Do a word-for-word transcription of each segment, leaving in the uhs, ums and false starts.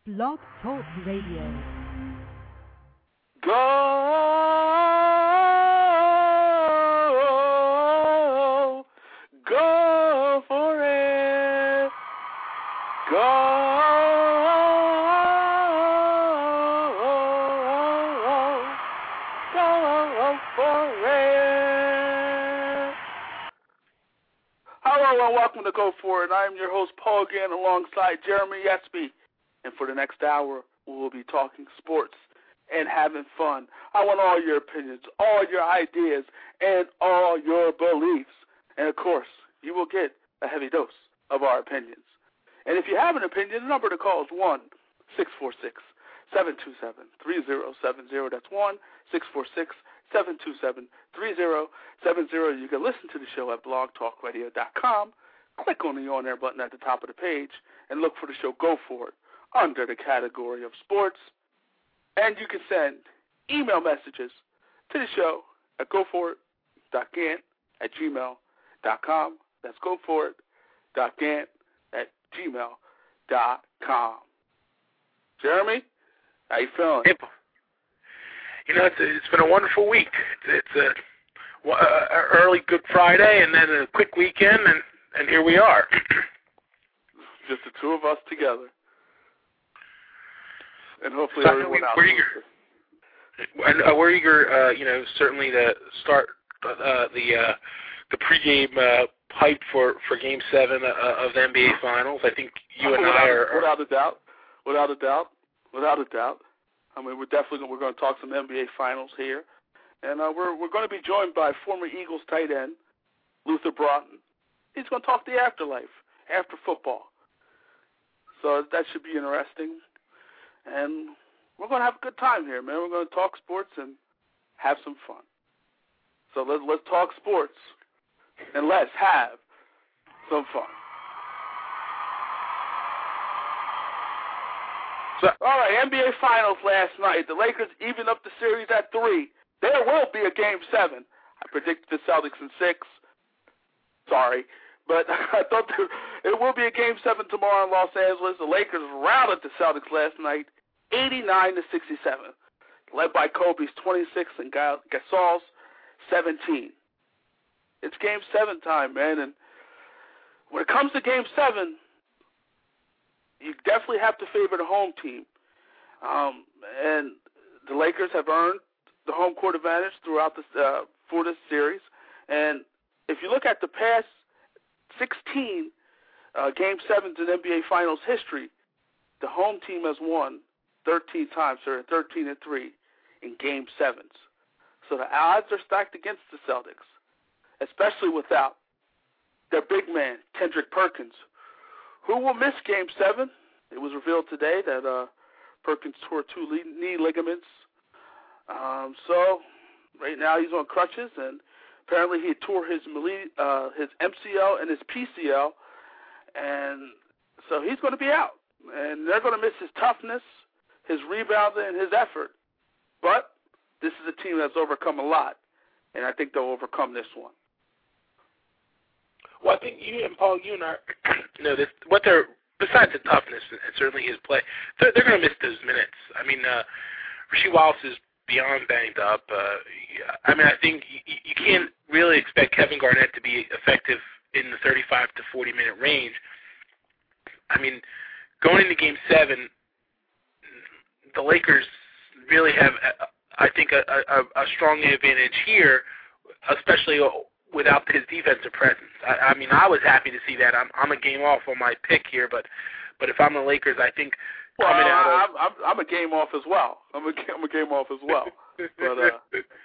Blog Talk Radio. Go, go for it. Go, go for it. Hello and welcome to Go For It. I am your host, Paul Gann, alongside Jeremy Yespy. And for the next hour, we will be talking sports and having fun. I want all your opinions, all your ideas, and all your beliefs. And, of course, you will get a heavy dose of our opinions. And if you have an opinion, the number to call is one six four six, seven two seven, three zero seven zero. That's one six four six, seven two seven, three zero seven zero. You can listen to the show at blog talk radio dot com. Click on the on-air button at the top of the page and look for the show Go For It under the category of sports. And you can send email messages to the show at go for it dot gant at gmail dot com. That's go for it dot gant at gmail dot com. Jeremy, how you feeling? Hey, you know, it's, it's been a wonderful week. It's, it's a, a early Good Friday and then a quick weekend, and, and here we are. Just the two of us together. And hopefully so, everyone else. We're eager, and, uh, we're eager uh, you know, certainly to start uh, the uh, the pregame uh, pipe for, for Game Seven uh, of the N B A Finals. I think you and without, I are, are without a doubt, without a doubt, without a doubt. I mean, we're definitely we're going to talk some N B A Finals here, and uh, we're we're going to be joined by former Eagles tight end Luther Broughton. He's going to talk the afterlife after football, so that should be interesting. And we're going to have a good time here, man. We're going to talk sports and have some fun. So let's let's talk sports and let's have some fun. So, all right, N B A Finals last night. The Lakers evened up the series at three. There will be a Game Seven. I predicted the Celtics in six. Sorry. But I thought there, it will be a Game seven tomorrow in Los Angeles. The Lakers routed the Celtics last night, eighty-nine to sixty-seven, led by Kobe's twenty-six and Gasol's seventeen. It's Game seven time, man. And when it comes to Game seven, you definitely have to favor the home team. Um, and the Lakers have earned the home court advantage throughout this, uh, for this series. And if you look at the past sixteen uh, Game sevens in N B A Finals history, the home team has won thirteen times, or thirteen and three in Game sevens. So the odds are stacked against the Celtics, especially without their big man, Kendrick Perkins, who will miss Game seven. It was revealed today that uh, Perkins tore two knee ligaments. Um, so right now he's on crutches, and apparently he tore his uh, his M C L and his P C L, and so he's going to be out. And they're going to miss his toughness, his rebounding, and his effort. But this is a team that's overcome a lot, and I think they'll overcome this one. Well, I think you and Paul, you and I, you know, this, what they're, besides the toughness and certainly his play, they're, they're going to miss those minutes. I mean, uh, Rasheed Wallace is beyond banged up. Uh, I mean, I think you, you can't really expect Kevin Garnett to be effective in the thirty-five to forty minute range. I mean, going into Game seven, the Lakers really have, I think, a, a, a strong advantage here, especially without his defensive presence. I, I mean, I was happy to see that. I'm, I'm a game off on my pick here, but but if I'm the Lakers, I think well, coming out of... I'm, I'm, I'm a game off as well. I'm a, I'm a game off as well. But, uh,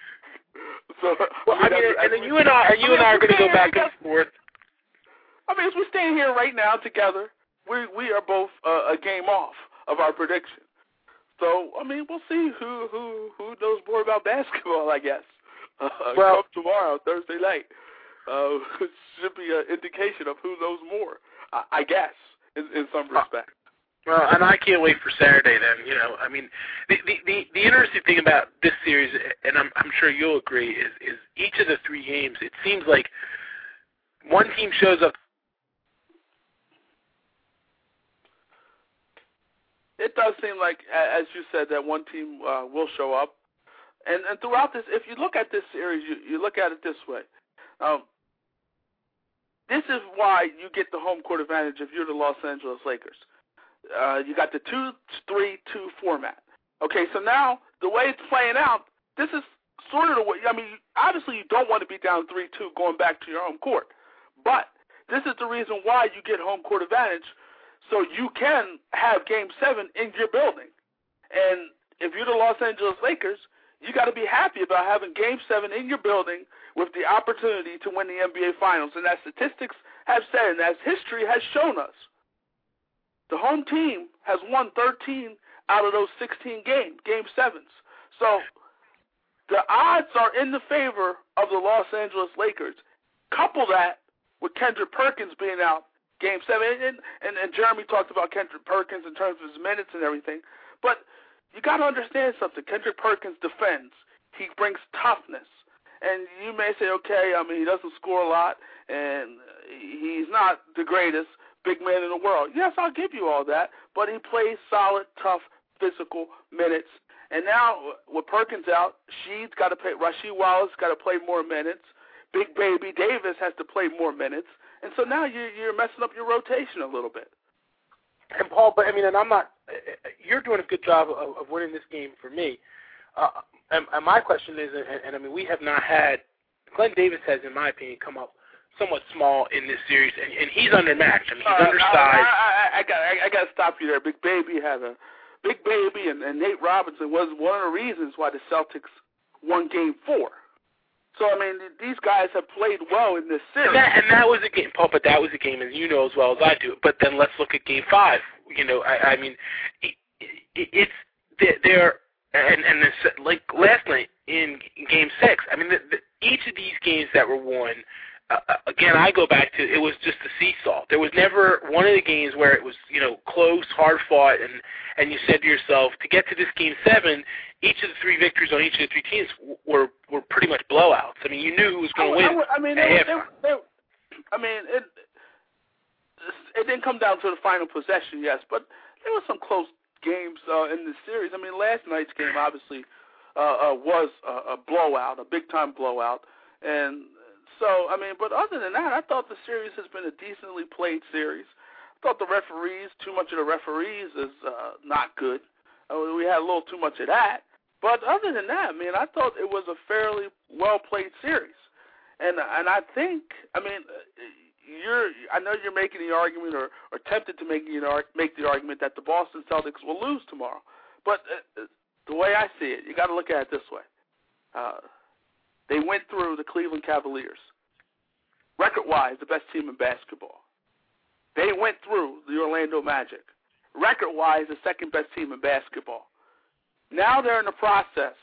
so, well, I mean, I mean and then you and I, and you I mean, and I are going to go back and forth. I mean, as we stand here right now together, we we are both uh, a game off of our prediction. So, I mean, we'll see who who, who knows more about basketball, I guess. Uh, well, come tomorrow, Thursday night. Uh, it should be an indication of who knows more, I, I guess, in, in some respect. Well, and I can't wait for Saturday then, you know. I mean, the the, the, the interesting thing about this series, and I'm, I'm sure you'll agree, is, is each of the three games, it seems like one team shows up it does seem like, as you said, that one team uh, will show up. And, and throughout this, if you look at this series, you, you look at it this way. Um, this is why you get the home court advantage if you're the Los Angeles Lakers. Uh, you got the two three two format. Okay, so now the way it's playing out, this is sort of the way, I mean, obviously you don't want to be down three two going back to your home court. But this is the reason why you get home court advantage, so you can have Game seven in your building. And if you're the Los Angeles Lakers, you got to be happy about having Game seven in your building with the opportunity to win the N B A Finals. And as statistics have said, and as history has shown us, the home team has won thirteen out of those sixteen games, Game sevens. So the odds are in the favor of the Los Angeles Lakers. Couple that with Kendrick Perkins being out Game seven, and, and, and Jeremy talked about Kendrick Perkins in terms of his minutes and everything, but you got to understand something. Kendrick Perkins defends. He brings toughness. And you may say, okay, I mean, he doesn't score a lot, and he's not the greatest big man in the world. Yes, I'll give you all that, but he plays solid, tough, physical minutes. And now with Perkins out, Sheed's got to play. Rasheed Wallace got to play more minutes. Big Baby Davis has to play more minutes. And so now you're, you're messing up your rotation a little bit. And Paul, but I mean, and I'm not. You're doing a good job of, of winning this game for me. Uh, and, and my question is, and, and I mean, we have not had. Glenn Davis has, in my opinion, come up somewhat small in this series, and, and he's undermatched. I mean, he's uh, undersized. I, I, I, I got, I, I got to stop you there. Big Baby had a Big Baby, and, and Nate Robinson was one of the reasons why the Celtics won Game Four. So, I mean, these guys have played well in this series. And that, and that was a game, Paul, but that was a game, as you know as well as I do. But then let's look at Game five. You know, I, I mean, it, it, it's, they're, and, and this, like last night in Game six, I mean, the, the, each of these games that were won, uh, again, I go back to, it was just a seesaw. There was never one of the games where it was, you know, close, hard-fought, and, and you said to yourself, to get to this Game seven, each of the three victories on each of the three teams were were pretty much blowouts. I mean, you knew who was going to win. I, I mean, they, they, they, I mean, it it didn't come down to the final possession, yes, but there were some close games uh, in the series. I mean, last night's game obviously uh, uh, was a, a blowout, a big-time blowout, and so I mean, but other than that, I thought the series has been a decently played series. I thought the referees, too much of the referees is uh, not good. I mean, we had a little too much of that. But other than that, I mean, I thought it was a fairly well-played series. And and I think, I mean, you're, I know you're making the argument or, or tempted to make, you know, make the argument that the Boston Celtics will lose tomorrow. But uh, the way I see it, you got to look at it this way. Uh, they went through the Cleveland Cavaliers. Record-wise, the best team in basketball. They went through the Orlando Magic. Record-wise, the second-best team in basketball. Now they're in the process,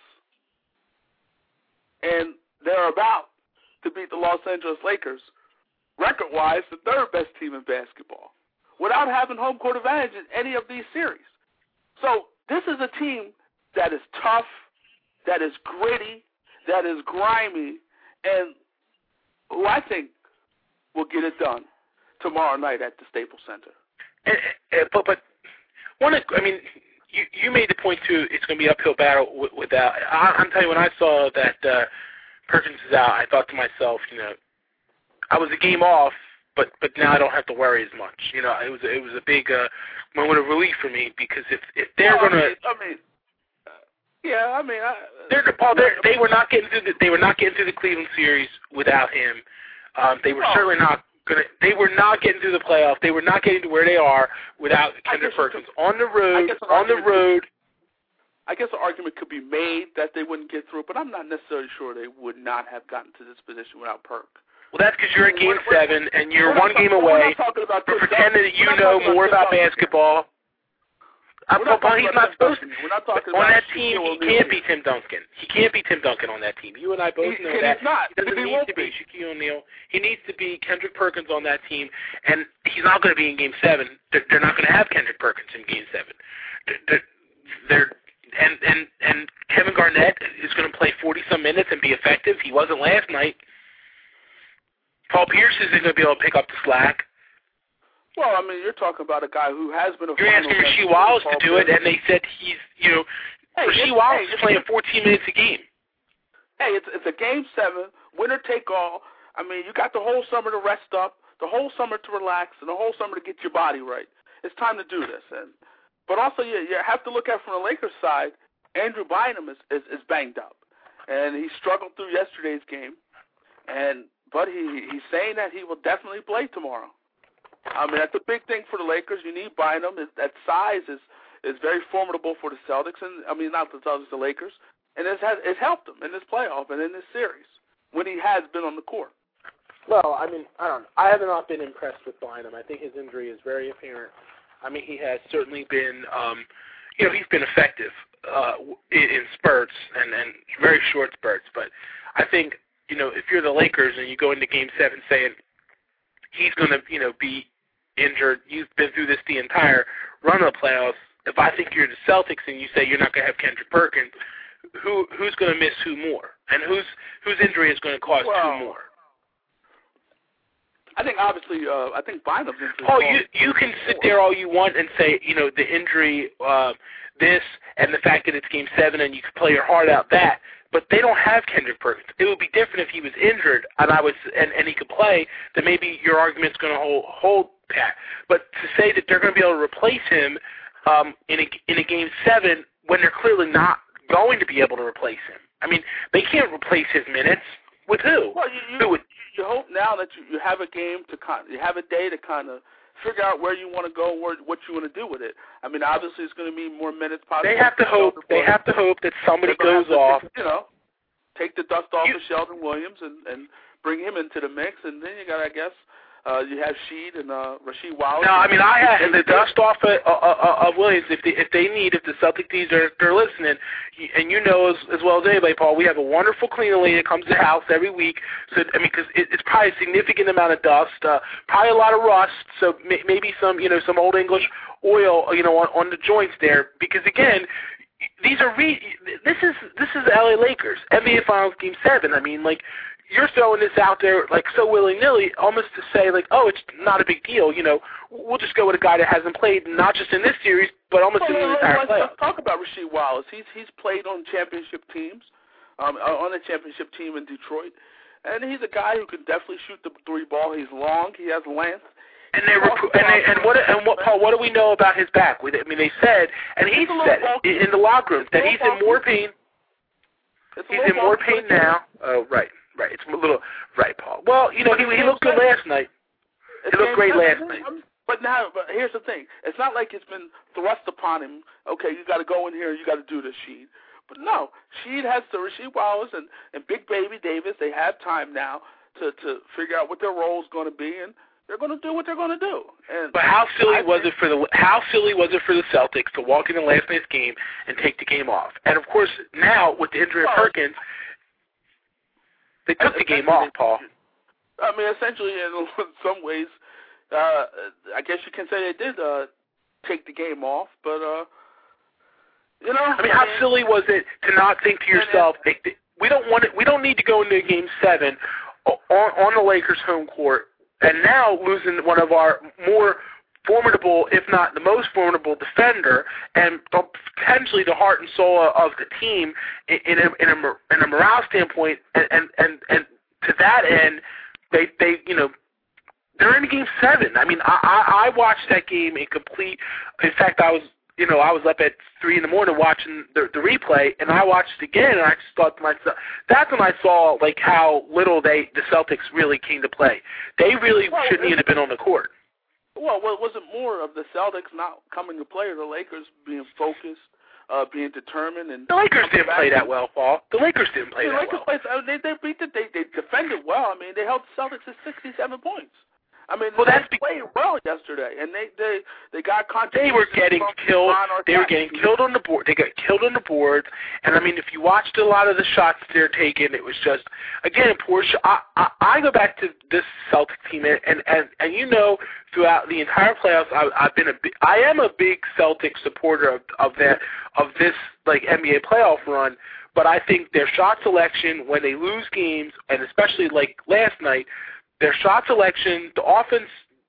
and they're about to beat the Los Angeles Lakers, record-wise, the third-best team in basketball, without having home court advantage in any of these series. So this is a team that is tough, that is gritty, that is grimy, and who I think will get it done tomorrow night at the Staples Center. And, and, but, but one, I mean, you, you made the point, too, it's going to be an uphill battle with, with that. I, I'm telling you, when I saw that uh, Perkins is out, I thought to myself, you know, I was a game off, but but now I don't have to worry as much. You know, it was it was a big uh, moment of relief for me because if if they're well, going to, I mean, uh, yeah, I mean, I, they're, Paul, they're, they were not getting through the, they were not getting through the Cleveland series without him. Um, they were well, certainly not. Gonna, they were not getting through the playoff. They were not getting to where they are without Kendrick Perkins could, on the road. On the road. I guess an argument could be made that they wouldn't get through, but I'm not necessarily sure they would not have gotten to this position without Perk. Well, that's because you're in Game we're, seven and you're one game talking, away for pretending that you know more about basketball. I'm not he's not supposed to. We're not talking on about that team, he can't be Tim Duncan. He can't be Tim Duncan on that team. You and I both he, know that. He's not. He doesn't he need to be, be Shaquille O'Neal. He needs to be Kendrick Perkins on that team, and he's not going to be in Game seven. They're, they're not going to have Kendrick Perkins in Game seven. They're, they're and and and Kevin Garnett is going to play forty-some minutes and be effective. He wasn't last night. Paul Pierce isn't going to be able to pick up the slack. Well, I mean, you're talking about a guy who has been a You're asking Rasheed Wallace to do it, and they said he's, you know, hey, Rasheed Wallace hey, is playing fourteen minutes a game. Hey, it's it's a game seven, winner take all. I mean, you got the whole summer to rest up, the whole summer to relax, and the whole summer to get your body right. It's time to do this. And but also, you, you have to look at from the Lakers side. Andrew Bynum is, is, is banged up, and he struggled through yesterday's game. And but he he's saying that he will definitely play tomorrow. I mean, that's a big thing for the Lakers. You need Bynum. That size is is very formidable for the Celtics, and I mean not the Celtics, the Lakers, and it's has it's helped them in this playoff and in this series when he has been on the court. Well, I mean, I don't know. I have not been impressed with Bynum. I think his injury is very apparent. I mean, he has certainly been, um, you know, he's been effective uh, in, in spurts and, and very short spurts. But I think, you know, if you're the Lakers and you go into Game seven saying he's going to, you know, be injured, you've been through this the entire run of the playoffs. If I think you're the Celtics and you say you're not going to have Kendrick Perkins, who who's going to miss who more? And whose whose injury is going to cause well, two more? I think obviously, uh, I think Bynum's injury. Oh, you you can sit there all you want and say, you know, the injury, uh, this, and the fact that it's Game Seven, and you can play your heart out that. But they don't have Kendrick Perkins. It would be different if he was injured and I was and, and he could play. Then maybe your argument's going to hold hold pat. But to say that they're going to be able to replace him um, in a in a Game Seven when they're clearly not going to be able to replace him. I mean, they can't replace his minutes with who? Well, you, you, who would, you hope now that you, you have a game to kind, you have a day to kind of figure out where you want to go, where, what you want to do with it. I mean, obviously, it's going to be more minutes. Possibly. They have to hope. They have to hope that somebody goes off. Take, you know, take the dust off you, of Sheldon Williams and, and bring him into the mix, and then you got, I guess, uh, you have Sheed and uh, Rasheed Wallace. No, I mean, I have and the dust off of, of, of Williams. If they, if they need, if the Celtic teams are they're listening, and you know as, as well as anybody, Paul, we have a wonderful cleaner lady that comes to the house every week. So I mean, because it, it's probably a significant amount of dust, uh, probably a lot of rust. So may, maybe some, you know, some Old English oil, you know, on, on the joints there. Because again, these are re- this is this is the L A Lakers N B A Finals Game Seven. I mean, like. You're throwing this out there like so willy-nilly, almost to say like, oh, it's not a big deal. You know, we'll just go with a guy that hasn't played not just in this series, but almost well, in the let's, entire let's, playoffs. Let's talk about Rasheed Wallace. He's he's played on championship teams, um, on a championship team in Detroit, and he's a guy who can definitely shoot the three ball. He's long. He has length. And they recru- and, they, and what and what Paul? What do we know about his back? I mean, they said, and he said in the locker room that he's in more pain. He's in more pain now. Oh, right. Right, it's a little right, Paul. Well, you know, he he looked good last night. He looked great last night. But now, but here's the thing: it's not like it's been thrust upon him. Okay, you got to go in here, you got to do this, Sheed. But no, Sheed has to. Rasheed Wallace and and Big Baby Davis, they have time now to to figure out what their role is going to be, and they're going to do what they're going to do. And but how silly I was it for the how silly was it for the Celtics to walk into last night's game and take the game off? And of course, now with the injury of Perkins. They took the game off, Paul. I mean, essentially, in some ways, uh, I guess you can say they did uh, take the game off. But uh, you know, I mean, how silly was it to not think to yourself, we don't want it, we don't need to go into Game Seven on, on the Lakers' home court, and now losing one of our more formidable, if not the most formidable defender, and potentially the heart and soul of the team in a, in a, in a morale standpoint, and, and, and, and to that end, they, they, you know, they're in Game Seven. I mean, I, I, I watched that game in complete. In fact, I was, you know, I was up at three in the morning watching the, the replay, and I watched it again, and I just thought to myself, that's when I saw like how little they, the Celtics really came to play. They really well, shouldn't even have been on the court. Well, was it more of the Celtics not coming to play, or the Lakers being focused, uh, being determined? And the Lakers didn't play that well, Paul. The Lakers didn't play the that Lakers well. Played, they they beat it. They they defended well. I mean, they held the Celtics to sixty-seven points. I mean, well, they that's played well yesterday, and they they they got They were getting killed. They were getting killed on the board. They got killed on the boards. And I mean, if you watched a lot of the shots they're taking, it was just again poor. Sh- I, I I go back to this Celtic team, and and and you know, throughout the entire playoffs, I, I've been a big, I am a big Celtic supporter of of that of this like N B A playoff run. But I think their shot selection when they lose games, and especially like last night. Their shot selection, the offense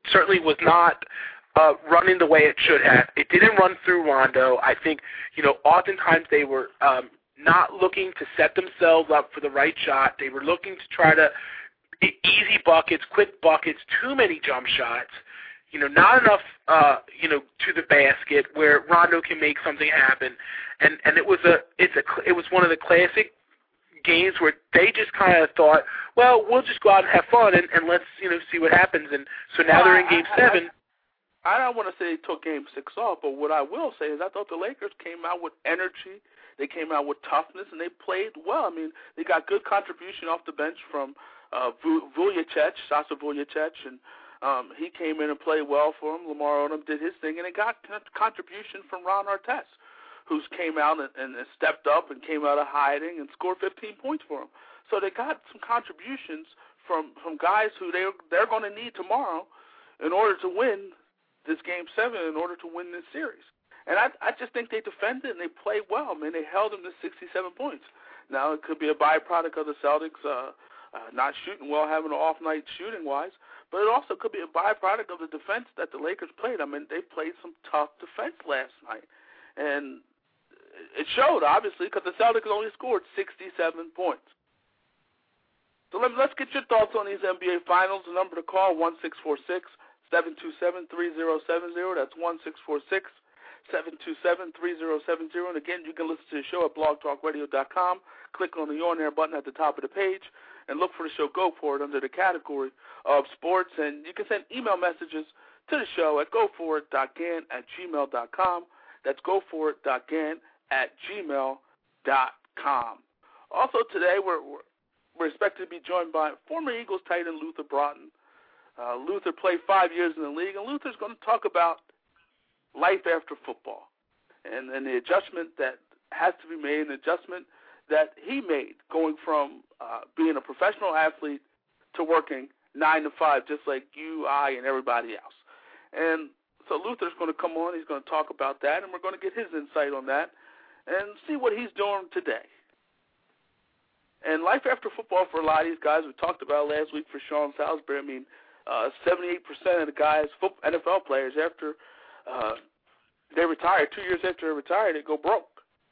certainly was not uh, running the way it should have. It didn't run through Rondo. I think, you know, oftentimes they were um, not looking to set themselves up for the right shot. They were looking to try to easy buckets, quick buckets, too many jump shots. You know, not enough, uh, you know, to the basket where Rondo can make something happen. And and it was a it's a it was one of the classic games where they just kind of thought, well, we'll just go out and have fun and, and let's, you know, see what happens. And so now well, they're in Game I, Seven. I, I don't want to say they took Game Six off, but what I will say is I thought the Lakers came out with energy. They came out with toughness, and they played well. I mean, they got good contribution off the bench from uh, Vujacic, Sasha Vujacic, and um, he came in and played well for him. Lamar Odom did his thing, and they got contribution from Ron Artest, who came out and, and stepped up and came out of hiding and scored fifteen points for him. So they got some contributions from, from guys who they, they're going to need tomorrow in order to win this Game seven, in order to win this series. And I, I just think they defended and they played well. I mean, they held them to sixty-seven points. Now, it could be a byproduct of the Celtics uh, uh, not shooting well, having an off night shooting-wise, but it also could be a byproduct of the defense that the Lakers played. I mean, they played some tough defense last night. And it showed, obviously, because the Celtics only scored sixty-seven points. So let, let's get your thoughts on these N B A Finals. The number to call, one six four six, seven two seven, three zero seven zero. That's one six four six, seven two seven, three zero seven zero. And, again, you can listen to the show at blog talk radio dot com. Click on the On Air button at the top of the page and look for the show Go For It under the category of sports. And you can send email messages to the show at go for it dot gan at gmail dot com. That's go for it dot gan at gmail dot com. Also today, we're, we're, we're expected to be joined by former Eagles tight end Luther Broughton. Uh, Luther played five years in the league, and Luther's going to talk about life after football and, and the adjustment that has to be made, an adjustment that he made going from uh, being a professional athlete to working nine to five, just like you, I, and everybody else. And so Luther's going to come on. He's going to talk about that, and we're going to get his insight on that and see what he's doing today. And life after football for a lot of these guys, we talked about last week for Sean Salisbury. I mean, uh, seventy-eight percent of the guys, N F L players, after uh, they retire, two years after they retire, they go broke.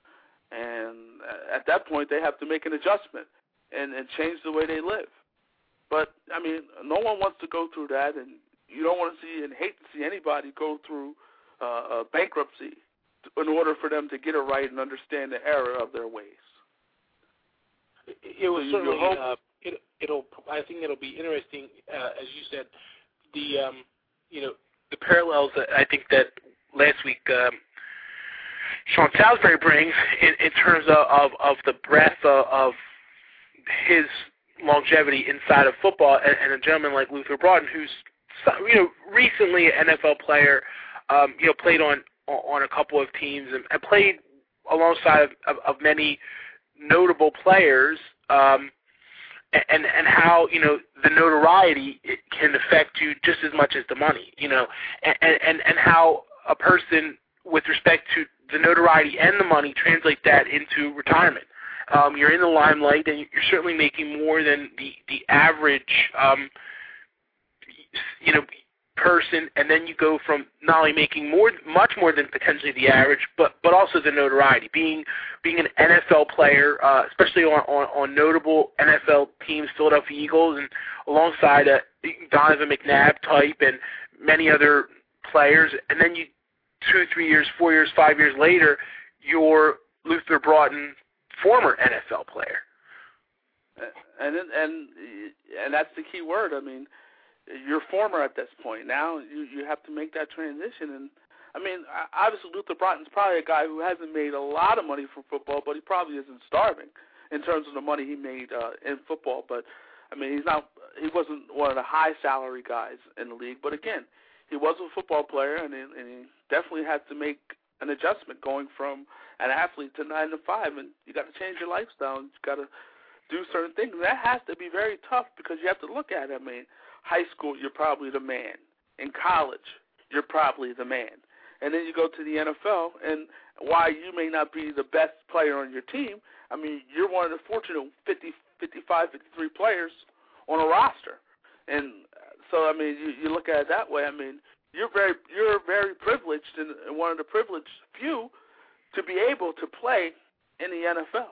And at that point, they have to make an adjustment and, and change the way they live. But, I mean, no one wants to go through that, and you don't want to see and hate to see anybody go through uh, a bankruptcy in order for them to get it right and understand the error of their ways. It, it was so certainly, uh, it, it'll, I think it'll be interesting, uh, as you said, the, um, you know, the parallels that I think that last week um, Sean Salisbury brings in, in terms of, of, of the breadth of, of his longevity inside of football, and, and a gentleman like Luther Broughton, who's, you know, recently an N F L player, um, you know, played on on a couple of teams and, and played alongside of, of, of many notable players, um, and and how, you know, the notoriety it can affect you just as much as the money, you know, and and, and how a person with respect to the notoriety and the money translate that into retirement. Um, you're in the limelight, and you're certainly making more than the the average, um, you know, person, and then you go from not only making more, much more than potentially the average, but but also the notoriety. Being being an N F L player, uh, especially on, on on notable N F L teams, Philadelphia Eagles, and alongside a Donovan McNabb type and many other players, and then you two, three years, four years, five years later, you're Luther Broughton, former N F L player. And and and that's the key word. I mean, you're former at this point. Now you you have to make that transition. And I mean, obviously Luther Broughton's probably a guy who hasn't made a lot of money from football, but he probably isn't starving in terms of the money he made uh, in football. But I mean, he's not. He wasn't one of the high salary guys in the league. But again, he was a football player, and he, and he definitely had to make an adjustment going from an athlete to nine to five. And you got to change your lifestyle. You got to do certain things. And that has to be very tough because you have to look at it. I mean, high school, you're probably the man. In college, you're probably the man. And then you go to the N F L, and while you may not be the best player on your team, I mean, you're one of the fortunate fifty, fifty-five, fifty-three players on a roster. And so I mean, you, you look at it that way. I mean, you're very you're very privileged and, and one of the privileged few to be able to play in the N F L.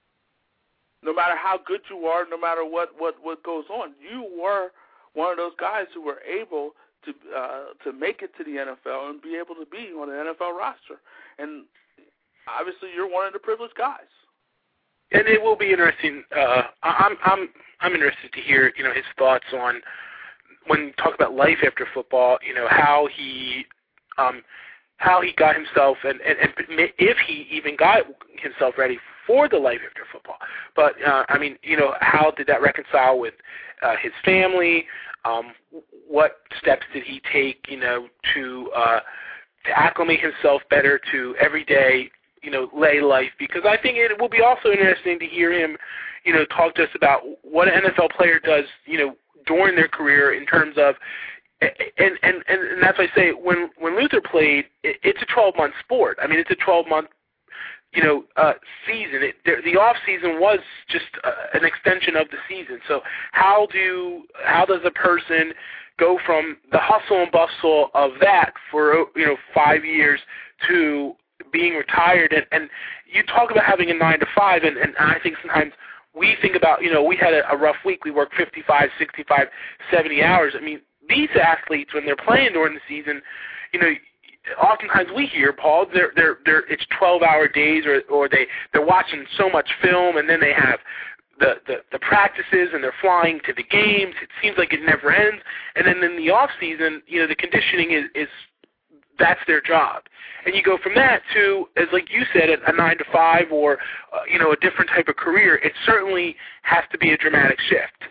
No matter how good you are, no matter what, what, what goes on, you were one of those guys who were able to uh, to make it to the N F L and be able to be on an N F L roster. And obviously, you're one of the privileged guys. And it will be interesting. Uh, I'm I'm I'm interested to hear you know his thoughts on when you talk about life after football. You know how he um, how he got himself and, and, and if he even got himself ready for the life after football. But uh, I mean, you know, how did that reconcile with uh, his family? Um, what steps did he take, you know, to uh, to acclimate himself better to everyday, you know, lay life? Because I think it will be also interesting to hear him, you know, talk to us about what an N F L player does, you know, during their career in terms of, and and and that's why I say when when Luther played, it, it's a twelve-month sport. I mean, it's a twelve-month, you know, uh, season. It, the, the off season was just uh, an extension of the season. So how do how does a person go from the hustle and bustle of that for you know five years to being retired? And, and you talk about having a nine to five, and, and I think sometimes we think about you know we had a, a rough week. We worked fifty-five, sixty-five, seventy hours. I mean, these athletes when they're playing during the season, you know. Oftentimes we hear, Paul, they're they're they're it's twelve-hour days, or or they they're watching so much film, and then they have the, the the practices, and they're flying to the games. It seems like it never ends. And then in the off season, you know, the conditioning is is that's their job. And you go from that to, as like you said, a, a nine to five, or uh, you know, a different type of career. It certainly has to be a dramatic shift.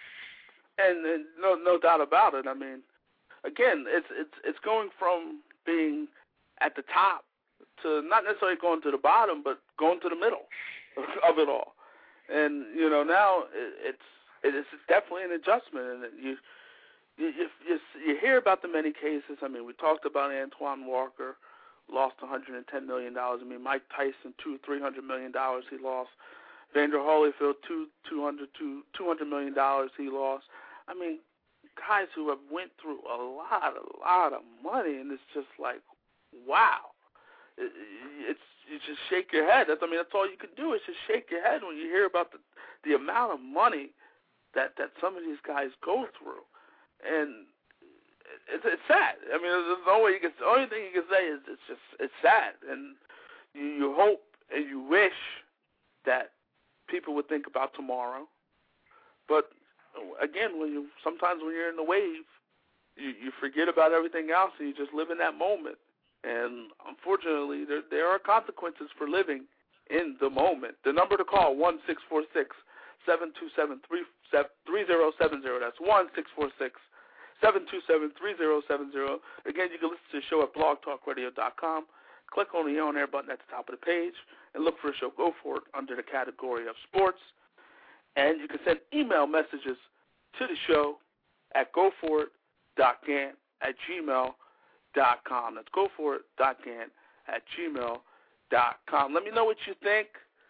And, and no no doubt about it. I mean, again, it's it's it's going from being at the top to not necessarily going to the bottom, but going to the middle of it all. And, you know, now it's it's definitely an adjustment. And you you, you you hear about the many cases. I mean, we talked about Antoine Walker, lost one hundred ten million dollars. I mean, Mike Tyson, two, three hundred million dollars he lost. Vander Holyfield, two, two hundred, two, two hundred million dollars he lost. I mean, guys who have went through a lot, a lot of money, and it's just like, wow. It, it's you just shake your head. That's, I mean, that's all you can do is just shake your head when you hear about the the amount of money that, that some of these guys go through, and it's it's sad. I mean, there's no way you can. The only thing you can say is it's just it's sad, and you, you hope and you wish that people would think about tomorrow, but again, when you sometimes when you're in the wave, you, you forget about everything else and you just live in that moment. And unfortunately, there there are consequences for living in the moment. The number to call one six four six seven two seven three zero seven zero. That's one six four six seven two seven three zero seven zero. Again, you can listen to the show at blog talk radio dot com. Click on the on air button at the top of the page and look for the show Go For It under the category of sports. And you can send email messages to the show at go for it dot gant at gmail dot com. That's go for it dot gant at gmail dot com. Let me know what you think.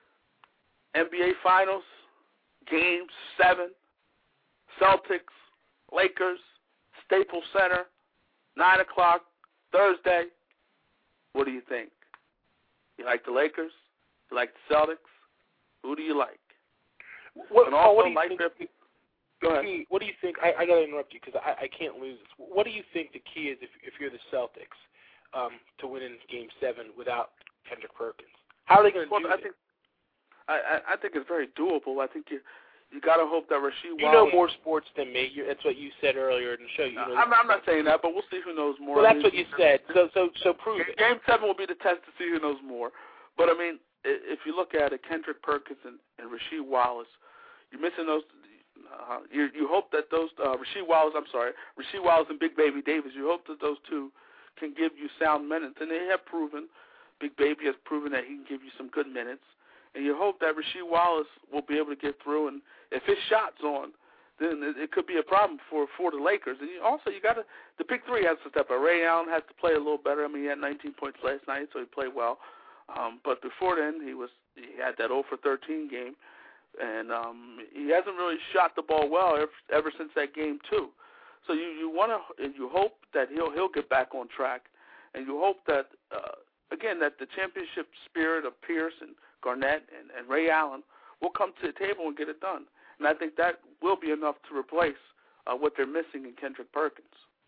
N B A Finals, Game seven, Celtics, Lakers, Staples Center, nine o'clock, Thursday. What do you think? You like the Lakers? You like the Celtics? Who do you like? What, and also, what do you like think, their, go ahead. key, what do you think? I, I got to interrupt you because I, I can't lose this. What do you think the key is if, if you're the Celtics um, to win in Game Seven without Kendrick Perkins? How are they going to well, do I it? think I, I think it's very doable. I think you you got to hope that Rasheed You Wallace. know more sports than me. You, that's what you said earlier in the show. You know, I'm, I'm not saying that, but we'll see who knows more. Well, I that's mean, what you said. So so so prove it. Game Seven will be the test to see who knows more. But I mean, if you look at it, Kendrick Perkins and, and Rasheed Wallace. You're missing those. Uh, you, you hope that those uh, Rasheed Wallace. I'm sorry, Rasheed Wallace and Big Baby Davis. You hope that those two can give you sound minutes, and they have proven. Big Baby has proven that he can give you some good minutes, and you hope that Rasheed Wallace will be able to get through. And if his shot's on, then it, it could be a problem for, for the Lakers. And you, also, you got to the big three has to step up. Ray Allen has to play a little better. I mean, he had nineteen points last night, so he played well. Um, but before then, he was he had that zero for thirteen game. And um, he hasn't really shot the ball well ever, ever since that game two. So you, you want to, and you hope that he'll he'll get back on track, and you hope that uh, again that the championship spirit of Pierce and Garnett and, and Ray Allen will come to the table and get it done. And I think that will be enough to replace uh, what they're missing in Kendrick Perkins.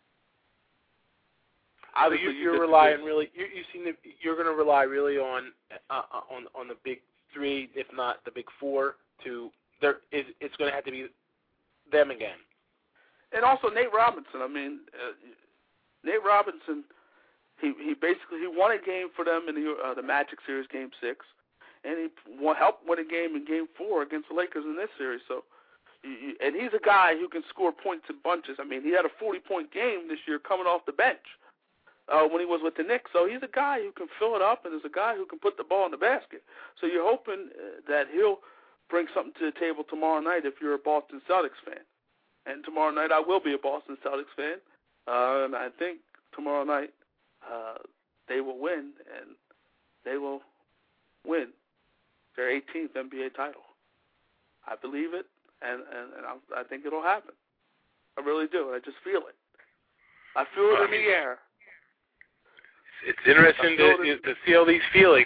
Obviously, so you, you're relying really. You, you seem to, you're going to rely really on uh, on on the big three, if not the big four. To there is it's going to have to be them again. And also Nate Robinson. I mean, uh, Nate Robinson. He he basically he won a game for them in the uh, the Magic series, Game Six, and he won, helped win a game in Game Four against the Lakers in this series. So, you, and he's a guy who can score points in bunches. I mean, he had a forty-point game this year coming off the bench. Uh, when he was with the Knicks. So he's a guy who can fill it up and is a guy who can put the ball in the basket. So you're hoping uh, that he'll bring something to the table tomorrow night if you're a Boston Celtics fan. And tomorrow night I will be a Boston Celtics fan. Uh, and I think tomorrow night uh, they will win, and they will win their eighteenth N B A title. I believe it, and, and, and I, I think it'll happen. I really do. I just feel it. I feel it in the air. It's interesting to, to see all these feelings.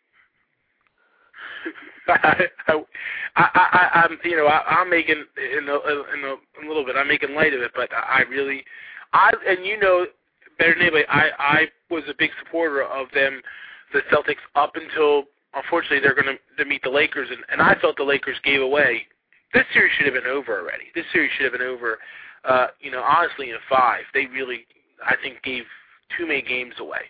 I, I, I, I'm, you know, I, I'm making in a, in a, a little bit. I'm making light of it, but I really, I and you know better than anybody. I, I was a big supporter of them, the Celtics, up until unfortunately they're going to meet the Lakers, and, and I felt the Lakers gave away. This series should have been over already. This series should have been over. Uh, you know, honestly, in five, they really, I think, gave too many games away.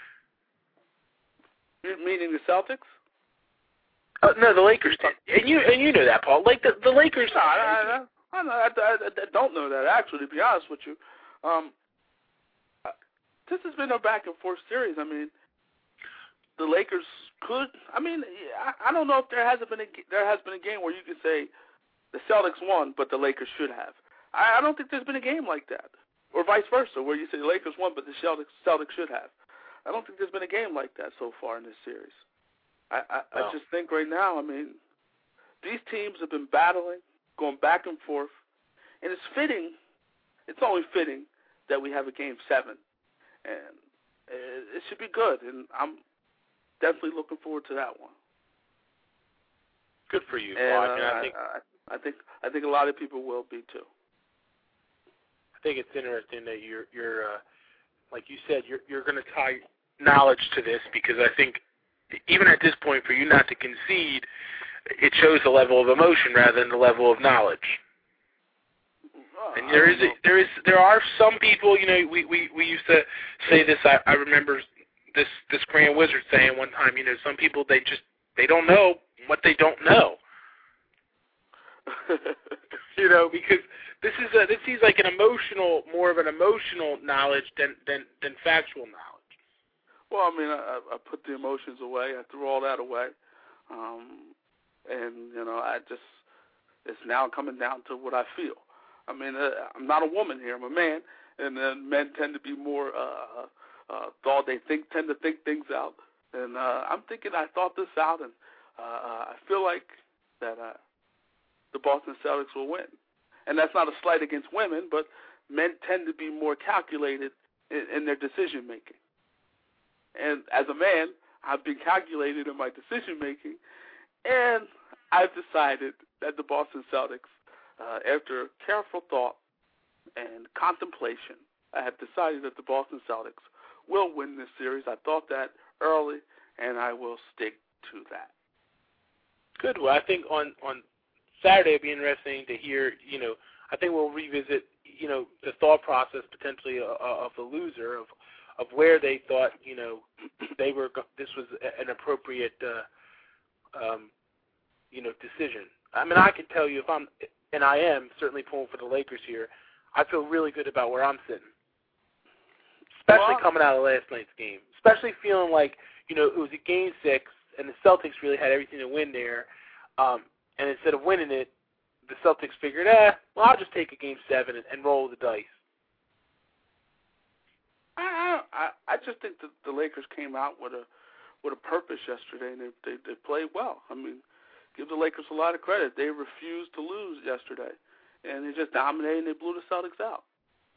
Meaning the Celtics? Uh, no, the Lakers did, and you and you know that, Paul. Like the the Lakers. No, I, I, I, I, I, I don't know that actually. To be honest with you, um, this has been a back and forth series. I mean, the Lakers could. I mean, I, I don't know if there hasn't been a there has been a game where you could say the Celtics won, but the Lakers should have. I, I don't think there's been a game like that, or vice versa, where you say the Lakers won, but the Celtics Celtics should have. I don't think there's been a game like that so far in this series. I, I, oh. I just think right now, I mean, these teams have been battling, going back and forth, and it's fitting, it's only fitting that we have a game seven, and it, it should be good, and I'm definitely looking forward to that one. Good for you, and, Paul. uh, I, mean, I, think, I, I think I think a lot of people will be too. I think it's interesting that you're you're uh, like you said, you're you're going to tie knowledge to this, because I think even at this point, for you not to concede, it shows the level of emotion rather than the level of knowledge. Oh, and there is a, there is there are some people, you know, we, we, we used to say this. I, I remember this this Grand Wizard saying one time, you know, some people they just they don't know what they don't know. You know, because this is a this seems like an emotional, more of an emotional knowledge than than, than factual knowledge. Well, I mean, I, I put the emotions away. I threw all that away, um, and you know, I just it's now coming down to what I feel. I mean, uh, I'm not a woman here. I'm a man, and then men tend to be more uh, uh, thought. They think tend to think things out, and uh, I'm thinking I thought this out, and uh, I feel like that uh, the Boston Celtics will win. And that's not a slight against women, but men tend to be more calculated in, in their decision making. And as a man, I've been calculated in my decision-making, and I've decided that the Boston Celtics, uh, after careful thought and contemplation, I have decided that the Boston Celtics will win this series. I thought that early, and I will stick to that. Good. Well, I think on, on Saturday it'll be interesting to hear, you know, I think we'll revisit, you know, the thought process potentially of, of the loser, of of where they thought, you know, they were. This was an appropriate, uh, um, you know, decision. I mean, I can tell you if I'm, and I am certainly pulling for the Lakers here. I feel really good about where I'm sitting, especially well, coming out of last night's game. Especially feeling like, you know, it was a game six, and the Celtics really had everything to win there. Um, and instead of winning it, the Celtics figured, eh, well, I'll just take a game seven and, and roll the dice. I, I I just think that the Lakers came out with a with a purpose yesterday, and they, they they played well. I mean, give the Lakers a lot of credit. They refused to lose yesterday, and they just dominated and they blew the Celtics out.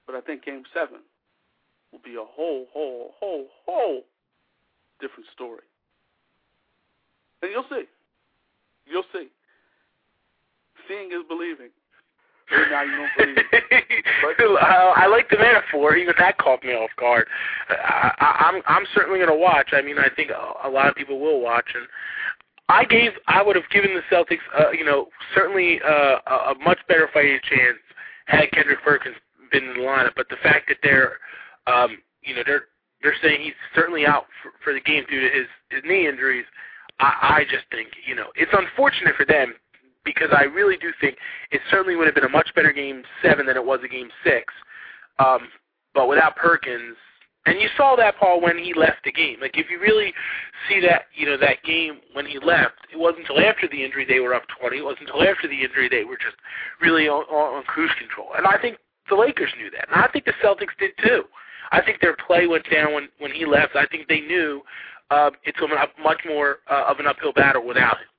But I think Game seven will be a whole, whole, whole, whole different story. And you'll see. You'll see. Seeing is believing. Right now you don't believe it. But, uh, I like the metaphor. Even that caught me off guard. I, I, I'm I'm certainly going to watch. I mean, I think a, a lot of people will watch. And I gave, I would have given the Celtics, uh, you know, certainly uh, a, a much better fighting chance had Kendrick Perkins been in the lineup. But the fact that they're, um, you know, they're they're saying he's certainly out for, for the game due to his, his knee injuries, I, I just think, you know, it's unfortunate for them because I really do think it certainly would have been a much better game seven than it was a game six. Um, but without Perkins, and you saw that, Paul, when he left the game. Like, if you really see that, you know, that game when he left, it wasn't until after the injury they were up twenty. It wasn't until after the injury they were just really on, on cruise control. And I think the Lakers knew that. And I think the Celtics did too. I think their play went down when, when he left. I think they knew uh, it's a much more uh, of an uphill battle without him.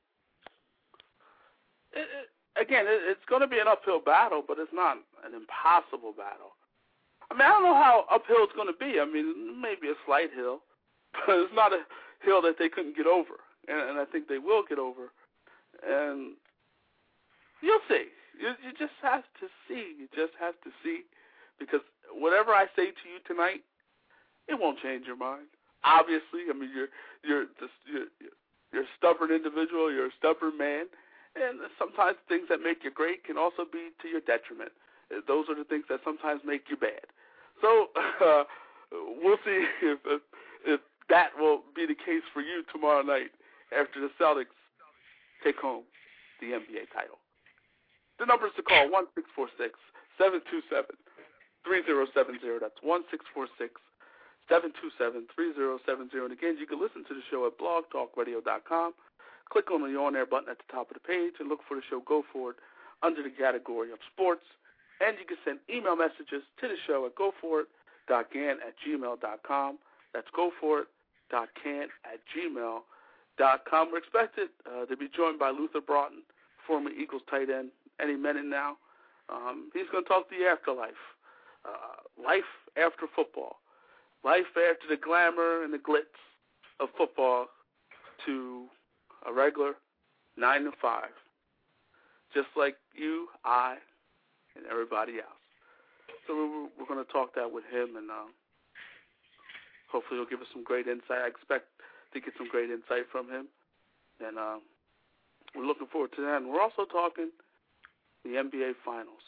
It, it, again, it, it's going to be an uphill battle, but it's not an impossible battle. I mean, I don't know how uphill it's going to be. I mean, maybe a slight hill, but it's not a hill that they couldn't get over, and, and I think they will get over. And you'll see. You, you just have to see. You just have to see, because whatever I say to you tonight, it won't change your mind. Obviously, I mean, you're you're just, you're, you're a stubborn individual. You're a stubborn man, and sometimes things that make you great can also be to your detriment. Those are the things that sometimes make you bad. So uh, we'll see if, if if that will be the case for you tomorrow night after the Celtics take home the N B A title. The numbers to call, one six four six, seven two seven, three zero seven zero. That's one six four six, seven two seven, three zero seven zero. And again, you can listen to the show at blog talk radio dot com. Click on the on-air button at the top of the page and look for the show Go For It under the category of sports. And you can send email messages to the show at go for it dot gan at gmail dot com. That's go for it dot can at gmail dot com. We're expected uh, to be joined by Luther Broughton, former Eagles tight end, any minute now. Um, he's going to talk the afterlife, uh, life after football, life after the glamour and the glitz of football to a regular nine to five, just like you, I, and everybody else. So we're, we're going to talk that with him, and um, hopefully he'll give us some great insight. I expect to get some great insight from him, and um, we're looking forward to that. And we're also talking the N B A Finals.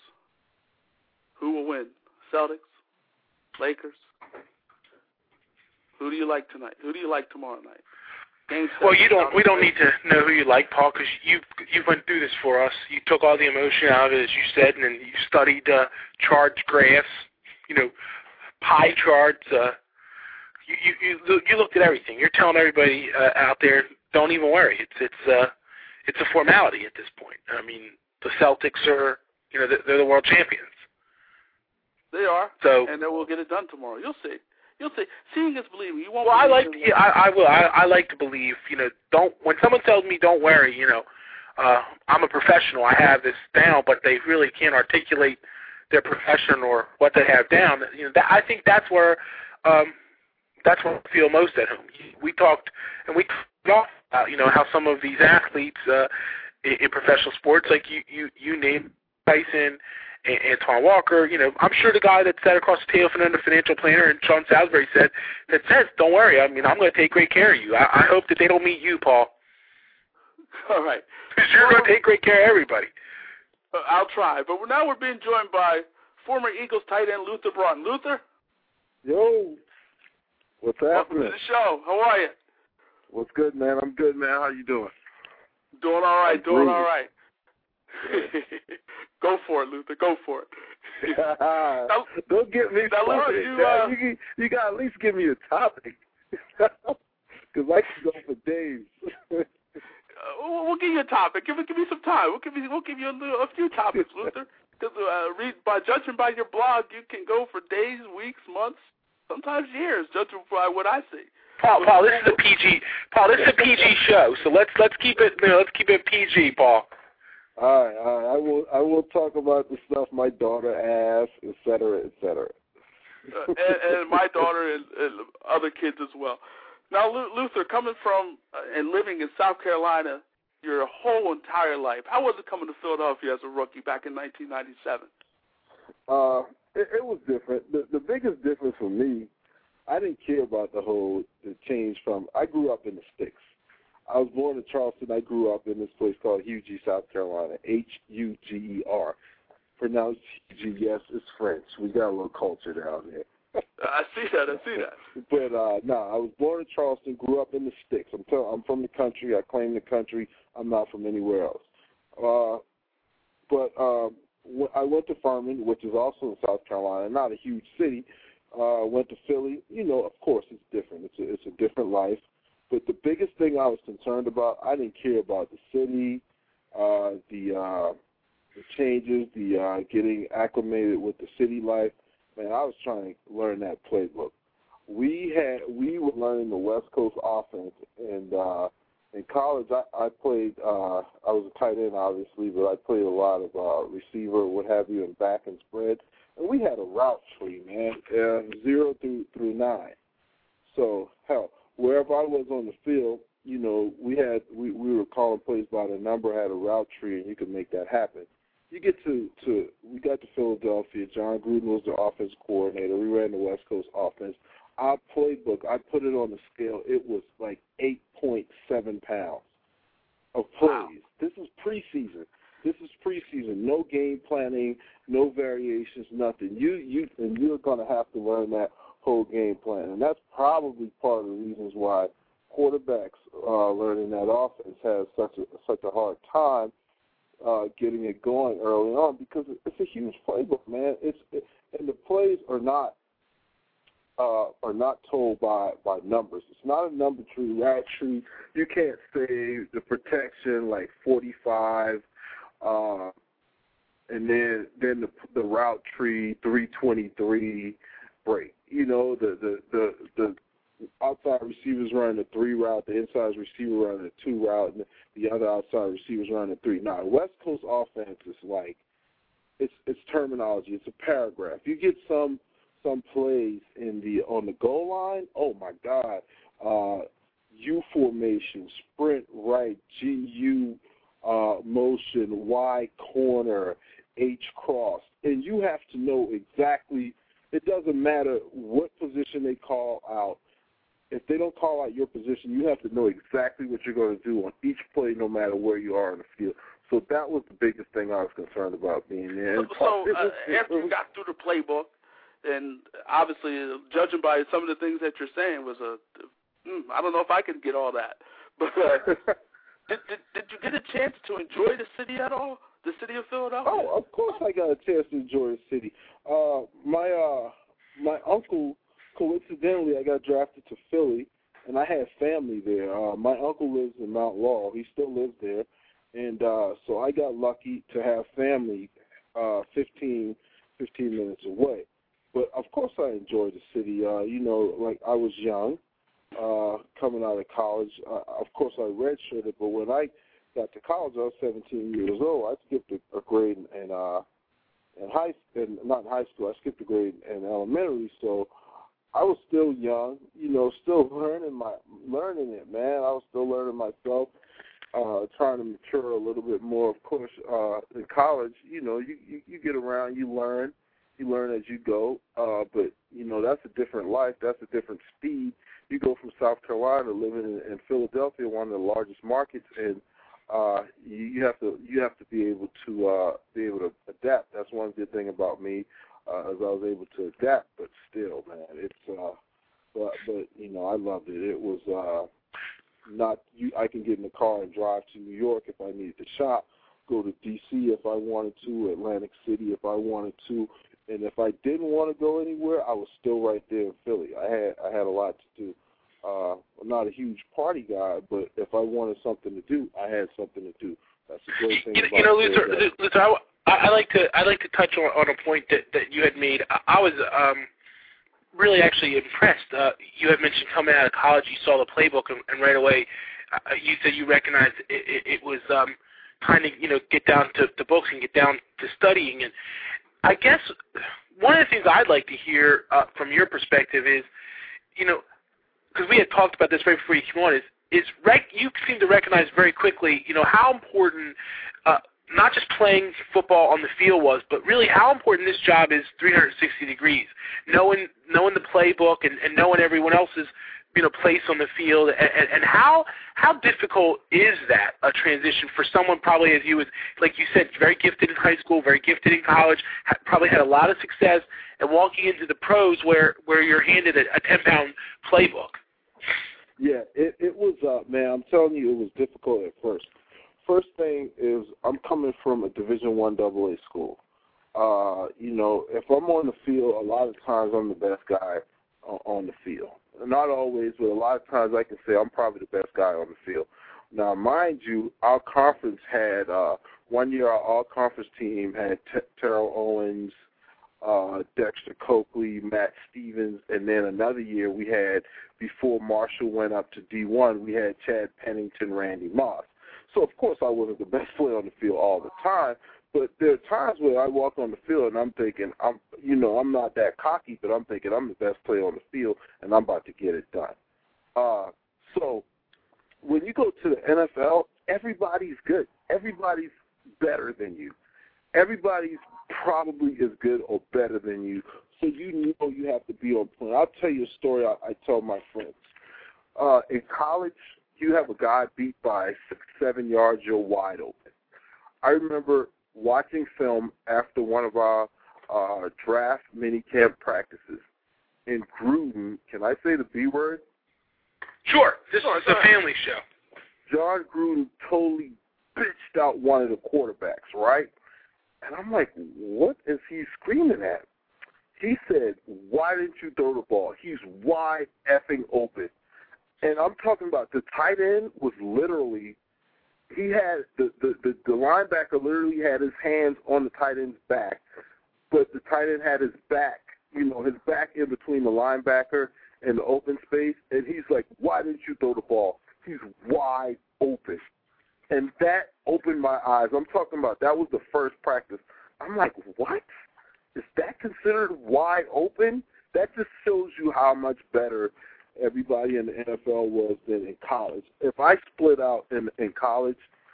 Who will win? Celtics? Lakers? Who do you like tonight? Who do you like tomorrow night? Well, you don't. We don't need to know who you like, Paul, because you you went through this for us. You took all the emotion out of it, as you said, and then you studied uh, charts, graphs, you know, pie charts. Uh, you you you you looked at everything. You're telling everybody uh, out there, don't even worry. It's it's uh it's a formality at this point. I mean, the Celtics are, you know, they're the world champions. They are. So, and then we'll get it done tomorrow. You'll see. You'll see. Seeing is believing. You won't. Well, I like. To, yeah, I, I will. I, I like to believe. You know, don't. When someone tells me, "Don't worry," you know, uh, I'm a professional. I have this down, but they really can't articulate their profession or what they have down. You know, that, I think that's where. Um, that's where I feel most at home. We talked, and we talked about, you know, how some of these athletes uh, in, in professional sports, like you, you, you named Tyson. Antoine Walker, you know, I'm sure the guy that sat across the table from the financial planner and Sean Salisbury said, that says, don't worry, I mean, I'm going to take great care of you. I, I hope that they don't meet you, Paul. All right. Because you're going to take great care of everybody. Uh, I'll try. But now we're being joined by former Eagles tight end Luther Broughton. Luther? Yo. What's happening? Welcome to the show. How are you? What's good, man? I'm good, man. How you doing? Doing all right. I'm doing breathing. all right. Go for it, Luther. Go for it. now, Don't get me now, started. Luther, you, uh, you, you got to at least give me a topic. Because I can go for days. uh, we'll, we'll give you a topic. Give, give me some time. We'll give you, we'll give you a, little, a few topics, Luther. Because uh, read, by judging by your blog, you can go for days, weeks, months, sometimes years, judging by what I see. Paul, Paul, this is a P G. Paul, this is a P G show, so let's let's keep it. You know, let's keep it P G, Paul. All right, all right. I will. I will talk about the stuff my daughter asks, et cetera, et cetera. uh, and, and my daughter and, and other kids as well. Now, Luther, coming from uh, and living in South Carolina your whole entire life, how was it coming to Philadelphia as a rookie back in nineteen ninety-seven? Uh, it, it was different. The, the biggest difference for me, I didn't care about the whole the change from. I grew up in the sticks. I was born in Charleston. I grew up in this place called Huger, South Carolina. H U G E R. Pronounced Huger. Yes, it's French. We got a little culture down there. I see that. I see that. But uh, no, I was born in Charleston. Grew up in the sticks. I'm tell- I'm from the country. I claim the country. I'm not from anywhere else. Uh, but um, I went to Furman, which is also in South Carolina, not a huge city. Uh, went to Philly. You know, of course, it's different. It's a, it's a different life. But the biggest thing I was concerned about, I didn't care about the city, uh, the, uh, the changes, the uh, getting acclimated with the city life. Man, I was trying to learn that playbook. We had we were learning the West Coast offense, and uh, in college I, I played. Uh, I was a tight end, obviously, but I played a lot of uh, receiver, what have you, and back and spread. And we had a route tree, man, uh, zero through through nine. So hell, wherever I was on the field, you know, we had we, we were calling plays by the number, had a route tree, and you could make that happen. You get to, to we got to Philadelphia. John Gruden was the offense coordinator. We ran the West Coast offense. Our playbook, I put it on the scale. It was like eight point seven pounds of plays. Wow. This is preseason. This is preseason. No game planning, no variations, nothing. You you and you're going to have to learn that whole game plan, and that's probably part of the reasons why quarterbacks uh, learning that offense has such a such a hard time uh, getting it going early on, because it's a huge playbook, man. It's it, and the plays are not uh, are not told by, by numbers. It's not a number tree, route tree. You can't say the protection like forty-five, uh, and then then the the route tree three twenty-three break. You know, the the the, the outside receivers running a three route, the inside receiver running a two route, and the other outside receivers running a three. Now, West Coast offense is like, it's it's terminology. It's a paragraph. You get some some plays in the on the goal line. Oh my God, uh, U formation, sprint right, G U uh, motion, Y corner, H cross, and you have to know exactly. It doesn't matter what position they call out. If they don't call out your position, you have to know exactly what you're going to do on each play, no matter where you are in the field. So that was the biggest thing I was concerned about being there. So, so uh, after you got through the playbook, and obviously uh, judging by some of the things that you're saying was a, mm, I don't know if I could get all that. But uh, did, did did you get a chance to enjoy the city at all? The city of Philadelphia? Oh, of course I got a chance to enjoy the city. Uh, my uh, my uncle, coincidentally, I got drafted to Philly, and I had family there. Uh, my uncle lives in Mount Laurel. He still lives there. And uh, so I got lucky to have family uh, fifteen, fifteen minutes away. But, of course, I enjoyed the city. Uh, you know, like I was young, uh, coming out of college. Uh, of course, I redshirted, but when I got to college, I was seventeen years old. I skipped a, a grade in, in, uh, in high in, not in high school. I skipped a grade in elementary, so I was still young, you know, still learning my learning it, man. I was still learning myself. Uh, trying to mature a little bit more. Of course, uh, in college, you know, you, you, you get around, you learn, you learn as you go. Uh, but, you know, that's a different life. That's a different speed. You go from South Carolina living in, in Philadelphia, one of the largest markets, and uh, you, you have to you have to be able to uh, be able to adapt. That's one good thing about me, uh, as I was able to adapt. But still, man, it's uh, but but you know, I loved it. It was. Uh, Not you. I can get in the car and drive to New York if I needed to shop, go to D C if I wanted to, Atlantic City if I wanted to, and if I didn't want to go anywhere, I was still right there in Philly. I had I had a lot to do. Uh, I'm not a huge party guy, but if I wanted something to do, I had something to do. That's a great thing. You, about you know, Luther, Luther I, I like to I like to touch on, on a point that, that you had made. I, I was. Um, really actually impressed. Uh, you had mentioned coming out of college, you saw the playbook, and, and right away uh, you said you recognized it, it, it was um, kind of, you know, get down to the books and get down to studying. And I guess one of the things I'd like to hear uh, from your perspective is, you know, because we had talked about this right before you came on, is, is rec- you seem to recognize very quickly, you know, how important uh, not just playing football on the field was, but really how important this job is three hundred sixty degrees, knowing knowing the playbook and, and knowing everyone else's, you know, place on the field, and, and, and how how difficult is that, a transition for someone probably as you was, like you said, very gifted in high school, very gifted in college, ha- probably had a lot of success, and walking into the pros where, where you're handed a, a ten-pound playbook? Yeah, it, it was, uh, man, I'm telling you, it was difficult at first. First thing is I'm coming from a Division One double A school. Uh, you know, if I'm on the field, a lot of times I'm the best guy on the field. Not always, but a lot of times I can say I'm probably the best guy on the field. Now, mind you, our conference had, uh, one year our all-conference team had T- Terrell Owens, uh, Dexter Coakley, Matt Stevens, and then another year we had, before Marshall went up to D one, we had Chad Pennington, Randy Moss. So, of course, I wasn't the best player on the field all the time, but there are times where I walk on the field and I'm thinking, I'm, you know, I'm not that cocky, but I'm thinking I'm the best player on the field and I'm about to get it done. Uh, so when you go to the N F L, everybody's good. Everybody's better than you. Everybody's probably as good or better than you. So you know you have to be on point. I'll tell you a story I, I tell my friends. Uh, in college, you have a guy beat by six, seven yards, you're wide open. I remember watching film after one of our uh, draft minicamp practices in Gruden. Can I say the B word? Sure. This is a family show. John Gruden totally bitched out one of the quarterbacks, right? And I'm like, what is he screaming at? He said, why didn't you throw the ball? He's wide effing open. And I'm talking about the tight end was literally, he had, the, the, the, the linebacker literally had his hands on the tight end's back, but the tight end had his back, you know, his back in between the linebacker and the open space, and he's like, why didn't you throw the ball? He's wide open. And that opened my eyes. I'm talking about that was the first practice. I'm like, what? Is that considered wide open? That just shows you how much better everybody in the N F L was than in college. If I split out in, in college,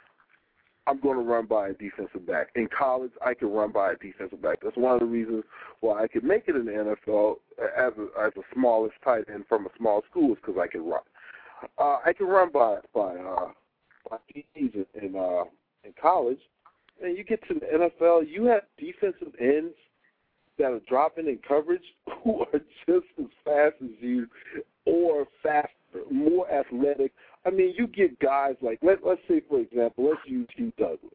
I'm going to run by a defensive back. In college, I can run by a defensive back. That's one of the reasons why I could make it in the N F L as a, as a smallest tight end from a small school is because I can run. Uh, I can run by by uh, by D Ds in in, uh, in college, and you get to the N F L, you have defensive ends that are dropping in coverage who are just as fast as you or faster, more athletic. I mean, you get guys like, let, let's say, for example, let's use Hugh Douglas.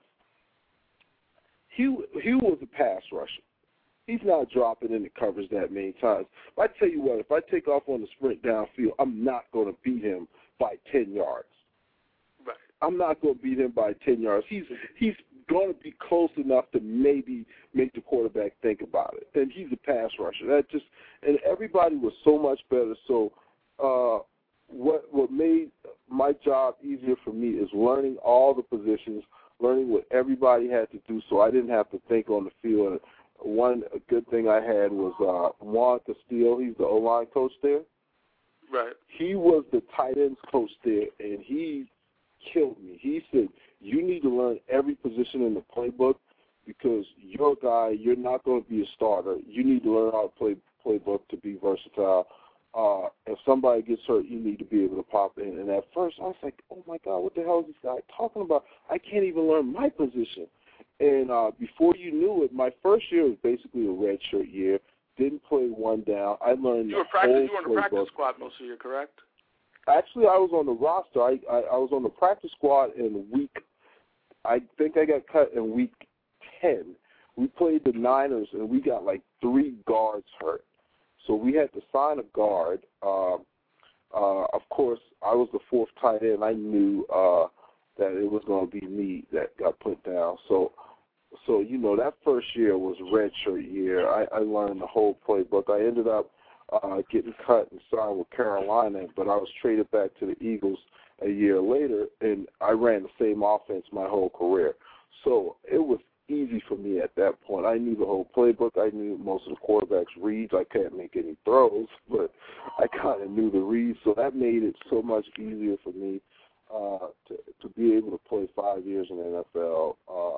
Hugh, Hugh was a pass rusher. He's not dropping in the coverage that many times. But I tell you what, if I take off on the sprint downfield, I'm not going to beat him by ten yards. Right. I'm not going to beat him by ten yards. He's he's going to be close enough to maybe make the quarterback think about it. And he's a pass rusher. That just and everybody was so much better. So uh, what what made my job easier for me is learning all the positions, learning what everybody had to do, so I didn't have to think on the field. One good thing I had was uh, Juan Castillo. He's the O-line coach there. Right. He was the tight ends coach there, and he killed me. He said, you need to learn every position in the playbook because you're a guy, you're not going to be a starter. You need to learn how to play playbook to be versatile. Uh, if somebody gets hurt, you need to be able to pop in. And at first, I was like, oh, my God, what the hell is this guy talking about? I can't even learn my position. And uh, before you knew it, my first year was basically a redshirt year. Didn't play one down. I learned you were the practice, whole You were on the playbook. practice squad most of the year, correct? Actually, I was on the roster. I, I, I was on the practice squad in week, I think I got cut in week ten. We played the Niners, and we got like three guards hurt. So we had to sign a guard. Uh, uh, of course, I was the fourth tight end. I knew uh, that it was going to be me that got put down. So, so you know, that first year was redshirt year. I, I learned the whole playbook. I ended up uh, getting cut and signed with Carolina, but I was traded back to the Eagles, a year later, and I ran the same offense my whole career. So it was easy for me at that point. I knew the whole playbook. I knew most of the quarterback's reads. I can't make any throws, but I kind of knew the reads, so that made it so much easier for me uh, to to be able to play five years in the N F L.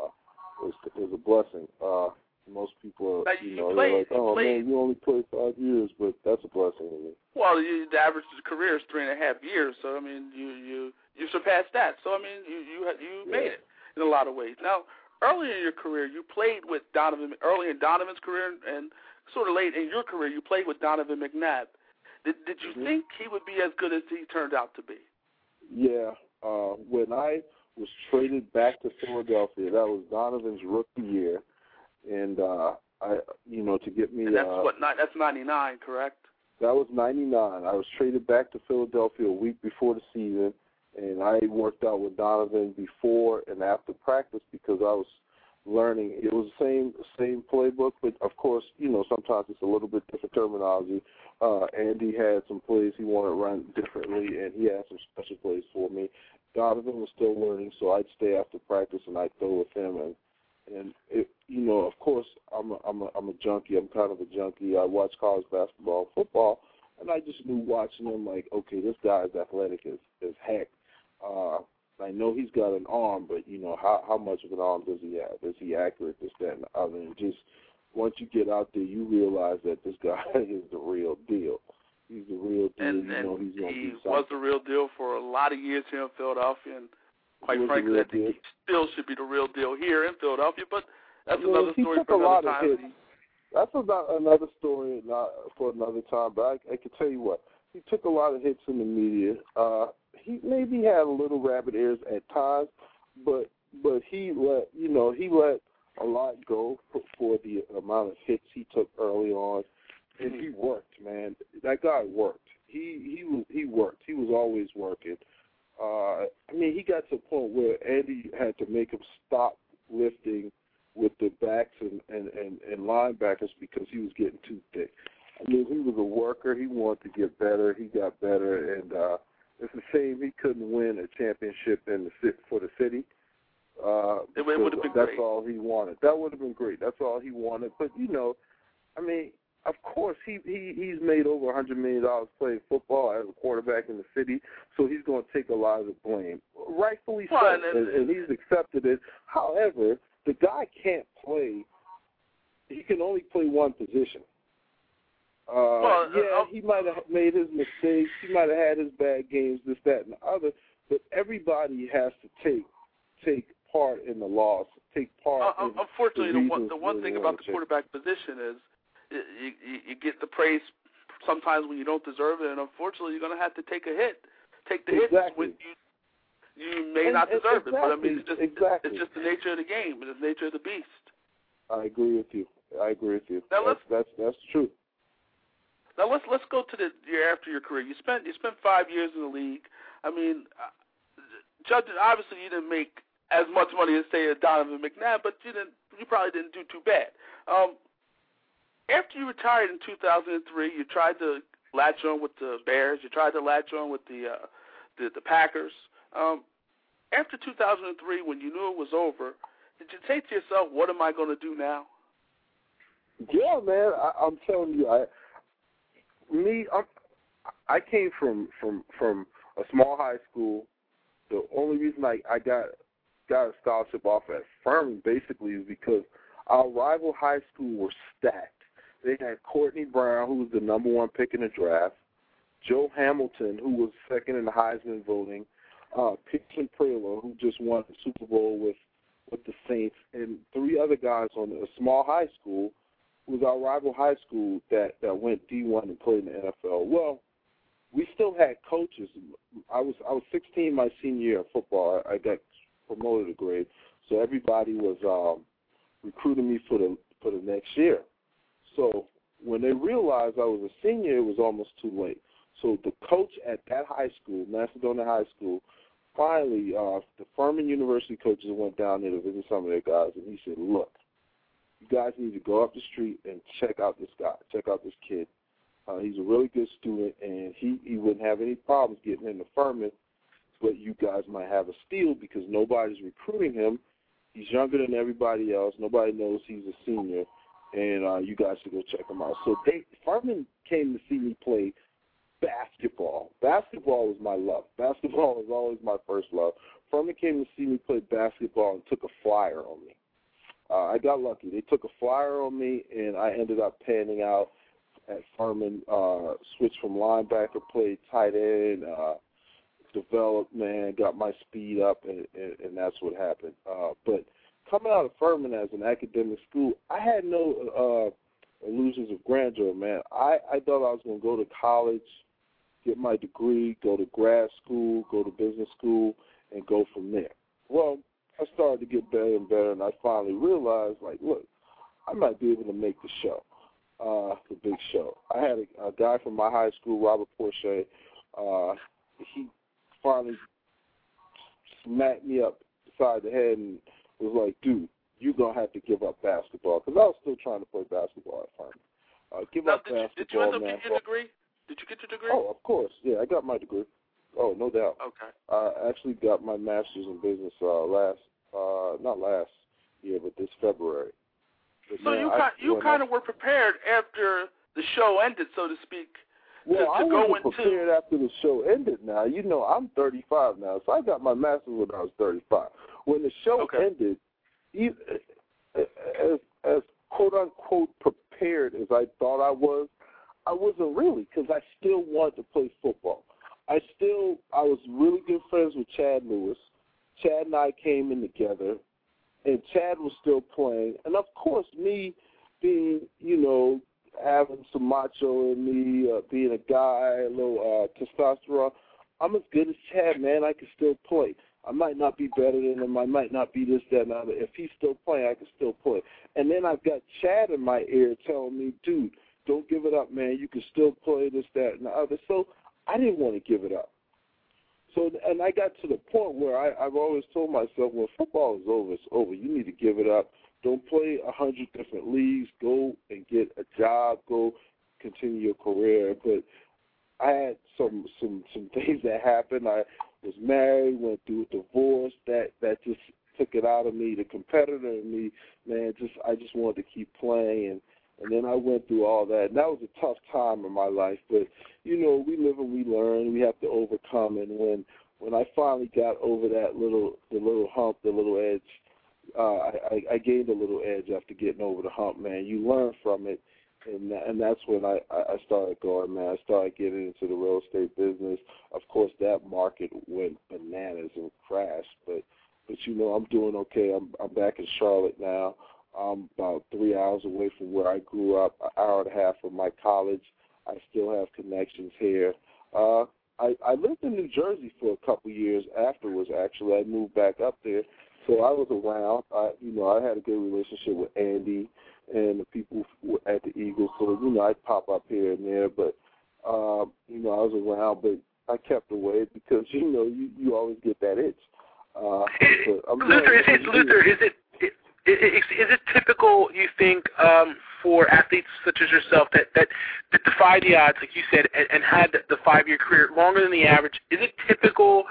Uh, is is a blessing. Uh, most people, are, you know, you they're played, like, "Oh played. man, you only played five years," but that's a blessing to me. Well, you, the average career is three and a half years, so I mean, you you you surpassed that. So I mean, you you you Yeah. made it in a lot of ways. Now, early in your career, you played with Donovan. Early in Donovan's career, and sort of late in your career, you played with Donovan McNabb. Did did you Mm-hmm. think he would be as good as he turned out to be? Yeah. Uh, when I was traded back to Philadelphia, that was Donovan's rookie year, and uh, I, you know, to get me. And that's uh, what not, that's ninety-nine, correct? That was ninety-nine. I was traded back to Philadelphia a week before the season, and I worked out with Donovan before and after practice because I was learning. It was the same same playbook, but of course, you know, sometimes it's a little bit different terminology. Uh, Andy had some plays he wanted to run differently, and he had some special plays for me. Donovan was still learning, so I'd stay after practice and I'd throw with him. And and it, you know, of course, I'm a, I'm a I'm a junkie. I'm kind of a junkie. I watch college basketball and football, and I just knew watching him like, okay, this guy's athletic as as heck. Uh, I know he's got an arm, but you know, how how much of an arm does he have? Is he accurate? This, that, and the other. And just once you get out there, you realize that this guy is the real deal. He's the real deal. And, you and know he's going to he be something. was the real deal for a lot of years here in Philadelphia, and quite He was the frankly, real I think deal. he still should be the real deal here in Philadelphia. But that's Yeah, another he story took for a another lot of time. hits. That's about another story not for another time. But I, I can tell you what, he took a lot of hits in the media. Uh, he maybe had a little rabbit ears at times, but but he let you know he let a lot go for, for the amount of hits he took early on, and he worked. Man, that guy worked. He he was he worked. He was always working. Uh, I mean, he got to a point where Andy had to make him stop lifting with the backs and, and, and, and linebackers because he was getting too thick. I mean, he was a worker. He wanted to get better. He got better, and uh, it's a shame he couldn't win a championship in the for the city. Uh, It would have been that's great. all he wanted. That would have been great. That's all he wanted. But you know, I mean, of course, he, he he's made over a hundred million dollars playing football as a quarterback in the city, so he's going to take a lot of the blame, rightfully so, Well, and, and, and he's accepted it. However, the guy can't play. He can only play one position. Uh, Well, yeah, uh, he might have made his mistakes. He might have had his bad games, this, that, and the other. But everybody has to take take part in the loss. Take part. uh, in unfortunately, the, the one reasons the one they thing wanna about the change. quarterback position is you, you, you get the praise sometimes when you don't deserve it, and unfortunately, you're going to have to take a hit. Take the hit Exactly. when you you may And- not and deserve exactly, it, but I mean, it's just exactly. it's just the nature of the game, it's the nature of the beast. I agree with you. I agree with you. Now that's, that's that's true. Now let's let's go to the year after your career. You spent you spent five years in the league. I mean, uh, judging obviously you didn't make as much money as say a Donovan McNabb, but you didn't you probably didn't do too bad. Um, after you retired in two thousand three, you tried to latch on with the Bears. You tried to latch on with the uh, the, the Packers. Um, after two thousand three, when you knew it was over, did you say to yourself, "What am I going to do now?" Yeah, man. I, I'm telling you, I me, I'm, I came from, from from a small high school. The only reason I, I got got a scholarship off at Furman basically is because our rival high school were stacked. They had Courtney Brown, who was the number one pick in the draft, Joe Hamilton, who was second in the Heisman voting, uh, Peyton Prelo, who just won the Super Bowl with, with the Saints, and three other guys on a small high school. It was our rival high school that, that went D one and played in the N F L. Well, we still had coaches. I was I was sixteen my senior year of football. I, I got promoted a grade, so everybody was um, recruiting me for the for the next year. So when they realized I was a senior, it was almost too late. So the coach at that high school, Macedonia High School, finally, uh, the Furman University coaches went down there to visit some of their guys, and he said, look, you guys need to go up the street and check out this guy, check out this kid. Uh, he's a really good student, and he, he wouldn't have any problems getting into Furman, but you guys might have a steal because nobody's recruiting him. He's younger than everybody else. Nobody knows he's a senior, and uh, you guys should go check him out. So they, Furman came to see me play basketball. Basketball was my love. Basketball was always my first love. Furman came to see me play basketball and took a flyer on me. Uh, I got lucky. They took a flyer on me, and I ended up panning out at Furman. Uh, switched from linebacker, played tight end, uh, developed, man, got my speed up, and, and, and that's what happened. Uh, but coming out of Furman as an academic school, I had no uh, illusions of grandeur, man. I, I thought I was going to go to college, get my degree, go to grad school, go to business school, and go from there. Well, I started to get better and better, and I finally realized, like, look, I might be able to make the show, uh, the big show. I had a, a guy from my high school, Robert Porcher. Uh, he finally smacked me up beside the head and was like, dude, you're going to have to give up basketball, because I was still trying to play basketball at Furman. Uh, give now, up did basketball, you, did you end up man. getting your degree? Did you get your degree? Oh, of course. Yeah, I got my degree. Oh, no doubt. Okay. I actually got my master's in business uh, last, uh, not last year, but this February. But so man, you I, kind, you kind I, of were prepared after the show ended, so to speak. Well, to, to I go wasn't into... prepared after the show ended now. You know, I'm thirty-five now, so I got my master's when I was thirty-five. When the show okay. ended, even, as, as quote-unquote prepared as I thought I was, I wasn't really, because I still wanted to play football. I still, I was really good friends with Chad Lewis. Chad and I came in together, and Chad was still playing. And, of course, me being, you know, having some macho in me, uh, being a guy, a little uh, testosterone, I'm as good as Chad, man. I can still play. I might not be better than him. I might not be this, that, and the other. If he's still playing, I can still play. And then I've got Chad in my ear telling me, dude, don't give it up, man. You can still play this, that, and the other. So I didn't want to give it up. So, and I got to the point where I, I've always told myself, well, football is over. It's over. You need to give it up. Don't play a hundred different leagues. Go and get a job. Go continue your career. But I had some some some things that happened. I was married, went through a divorce. That that just took it out of me. The competitor in me, man, just I just wanted to keep playing. And And then I went through all that. And that was a tough time in my life. But, you know, we live and we learn. We have to overcome. And when when I finally got over that little the little hump, the little edge, uh, I, I gained a little edge after getting over the hump, man. You learn from it. And and that's when I, I started going, man. I started getting into the real estate business. Of course, that market went bananas and crashed. But, but you know, I'm doing okay. I'm I'm back in Charlotte now. I'm about three hours away from where I grew up, an hour and a half from my college. I still have connections here. Uh, I, I lived in New Jersey for a couple years afterwards, actually. I moved back up there. So I was around. I, you know, I had a good relationship with Andy and the people at the Eagles. So, you know, I'd pop up here and there. But, um, you know, I was around, but I kept away because, you know, you, you always get that itch. Uh, but I'm Luther, is it, Luther, is it, Is, is it typical, you think, um, for athletes such as yourself that, that, that defy the odds, like you said, and, and had the five-year career longer than the average? Is it typical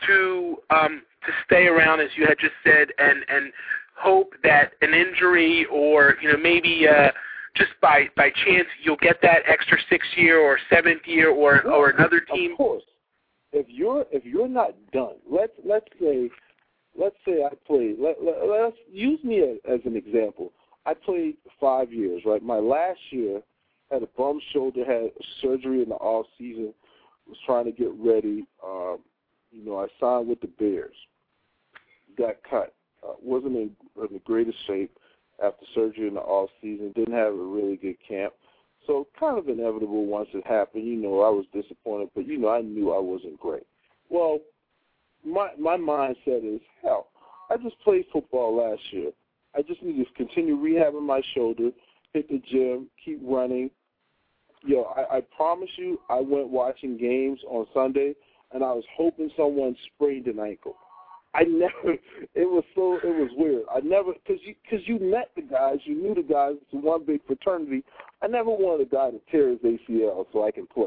to um, to stay around, as you had just said, and, and hope that an injury or, you know, maybe uh, just by, by chance you'll get that extra sixth year or seventh year or, yeah, or another team? Of course. If you're if you're not done, let's let's say. Let's say I played, let, let, let's use me as, as an example. I played five years, right? My last year, had a bum shoulder, had surgery in the off season, was trying to get ready. Um, you know, I signed with the Bears, got cut, uh, wasn't in, in the greatest shape after surgery in the off season, didn't have a really good camp. So kind of inevitable once it happened. You know, I was disappointed, but, you know, I knew I wasn't great. Well, My my mindset is, hell, I just played football last year. I just need to continue rehabbing my shoulder, hit the gym, keep running. Yo, I, I promise you, I went watching games on Sunday, and I was hoping someone sprained an ankle. I never, it was so, it was weird. I never, because you, cause you met the guys, you knew the guys, it's one big fraternity. I never wanted a guy to tear his A C L so I can play.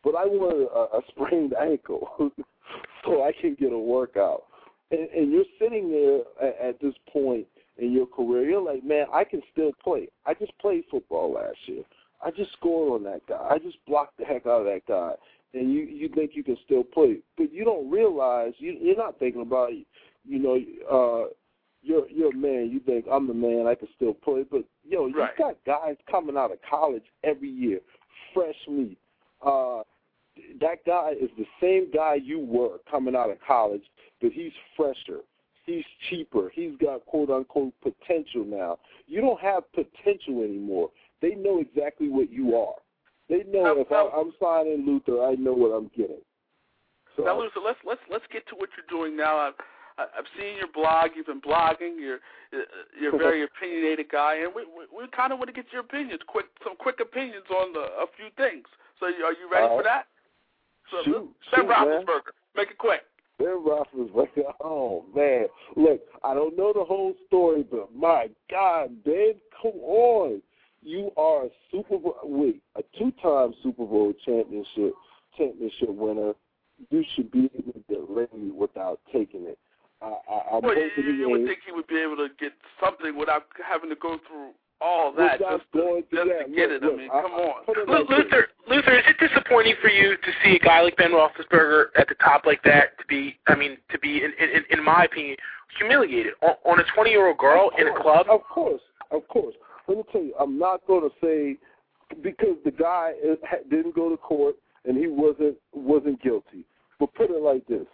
but I want a, a sprained ankle so I can get a workout. And, and you're sitting there at, at this point in your career, you're like, man, I can still play. I just played football last year. I just scored on that guy. I just blocked the heck out of that guy. And you, you think you can still play. But you don't realize, you, you're not thinking about, you know, uh, you're, you're a man. You think, I'm the man, I can still play. But, yo, you've right. got guys coming out of college every year, fresh meat. Uh, that guy is the same guy you were coming out of college, but he's fresher. He's cheaper. He's got quote-unquote potential now. You don't have potential anymore. They know exactly what you are. They know now, if now, I, I'm signing Luther, I know what I'm getting. So, now, Luther, let's let's let's get to what you're doing now. I've I've seen your blog. You've been blogging. You're you're a very opinionated guy, and we we, we kind of want to get your opinions, quick some quick opinions on the, a few things. So, are you ready uh, for that? So, shoot, Ben shoot, Roethlisberger, make it quick. Ben Roethlisberger, oh, man. Look, I don't know the whole story, but my God, Ben, come on. You are a Super Bowl, wait, a two-time Super Bowl championship championship winner. You should be able to get laid without taking it. I, I, I'm well, you, hoping you he would ain't. think he would be able to get something without having to go through all that Without just to, going to just that. to get Look, it. look, I mean, I, come I, on. put it Lu- like this. Luther, Luther, is it disappointing for you to see a guy like Ben Roethlisberger at the top like that? To be, I mean, to be, in, in, in my opinion, humiliated on, on a twenty-year-old girl Of in a course, club? Of course, of course. Let me tell you, I'm not going to say because the guy didn't go to court and he wasn't wasn't guilty. But put it like this: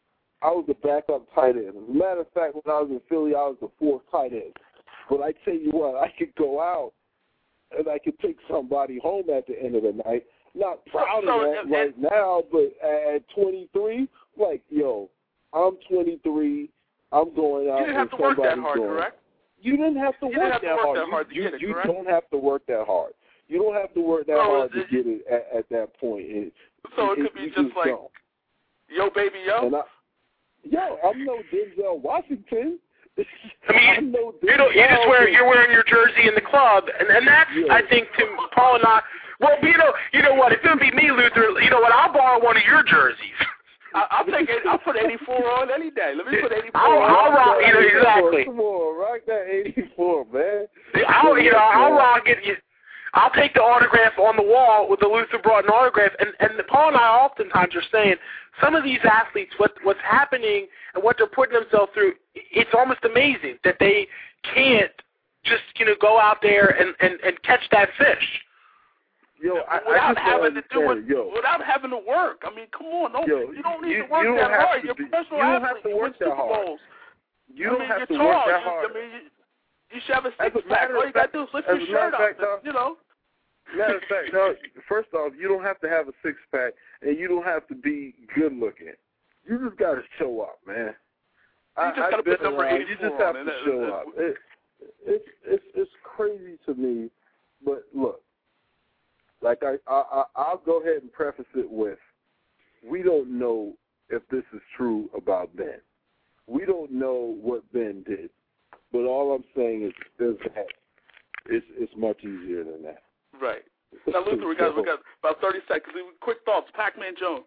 I was the backup tight end. As a matter of fact, when I was in Philly, I was the fourth tight end. But I tell you what, I could go out and I could take somebody home at the end of the night. Not proud so, of that and, right now, but at twenty-three, like, yo, I'm twenty-three. I'm going out. You didn't have to and work that somebody's hard, going. correct? You didn't have to You work didn't have to that work hard. that hard to you get it, you correct? don't have to work that hard. You don't have to work that So hard to it- get it at, at that point. It, So it, it could be you just like, don't. yo, baby, yo. And I, yo, I'm no Denzel Washington. I mean, I'm no you know, you just wear, you're wearing your jersey in the club, and, and that's, Yeah. I think, to Paul and I, well, you know, you know what, if it would be me, Luther, you know what, I'll borrow one of your jerseys. I, I'll take it. I'll put eighty-four on any day. Let me put eighty-four I'll, on. I'll rock, you know, exactly. Come on, rock that eighty-four, man. I'll, you know, I'll rock it. I'll take the autograph on the wall with the Luther Broughton autograph. And, and Paul and I oftentimes are saying some of these athletes, what what's happening and what they're putting themselves through, it's almost amazing that they can't just, you know, go out there and, and, and catch that fish. Yo, I, without I just having to do it, yo. without having to work. I mean, come on, no, Yo, you don't need you, to work you that don't have hard. to You're a be, professional you don't athlete. have to You work win that Super hard. Bowls. You I don't mean, have you're to tall. work that You, hard. I mean, you, you should have a As six a pack. matter All of you got fact- to do is lift as your a matter shirt of up. fact, no. You know. Matter of fact, no, first off, you don't have to have a six pack, and you don't have to be good looking. You just got to show up, man. You I, just got to put number around. eighty-four You just have on. to and show that, up. It, it's it's it's crazy to me, but look, like I, I I I'll go ahead and preface it with, we don't know if this is true about Ben. We don't know what Ben did, but all I'm saying is there's that. It's it's much easier than that. Right. Now, Luther, we got we got about thirty seconds. Quick thoughts. Pac-Man Jones.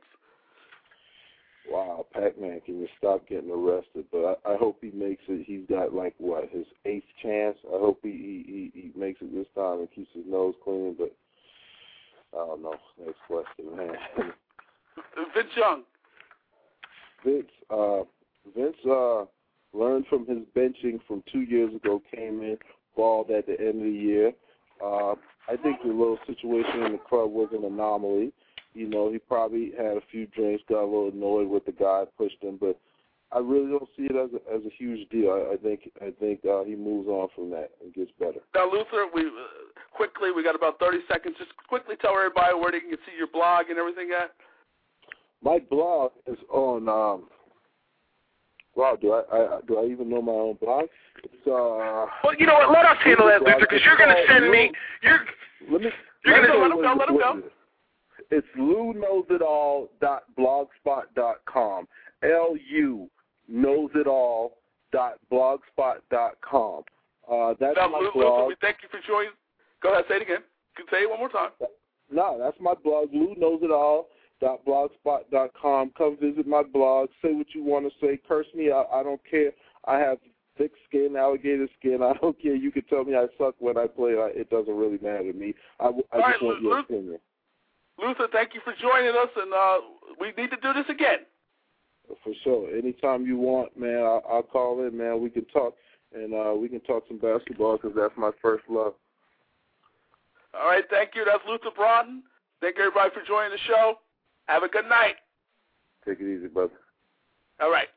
Wow, Pac-Man, can you stop getting arrested? But I, I hope he makes it. He's got, like, what, his eighth chance? I hope he, he, he, he makes it this time and keeps his nose clean, but I don't know. Next question, man. Vince Young. Vince, uh, Vince uh, learned from his benching from two years ago, came in, balled at the end of the year. Uh, I think the little situation in the club was an anomaly. You know, he probably had a few drinks, got a little annoyed with the guy, pushed him, but I really don't see it as a, as a huge deal. I, I think I think uh, he moves on from that and gets better. Now, Luther, we uh, quickly, we got about thirty seconds. Just quickly tell everybody where they can see your blog and everything at. My blog is on. Um, wow, do I, I do I even know my own blog? It's uh. Well, you know what? Let us handle that, Luther, because you're going to send me. You're. Let me. You're let, gonna, let him go. Let him go. It's lou knows it all dot blogspot dot com. L U knows it all dot blogspot dot com. Uh, that's now, my Luther, blog. we thank you for joining. Go ahead, say it again. You can say it one more time. No, that's my blog, Lou Knows It All. Dot blogspot dot com. Come visit my blog. Say what you want to say. Curse me. I, I don't care. I have thick skin, alligator skin. I don't care. You can tell me I suck when I play. I, it doesn't really matter to me. I, I just right, want your Luther, opinion. Luther, thank you for joining us, and uh, we need to do this again. For sure. Anytime you want, man, I'll, I'll call in, man. We can talk, and uh, we can talk some basketball because that's my first love. All right, thank you. That's Luther Broughton. Thank you, everybody, for joining the show. Have a good night. Take it easy, brother. All right.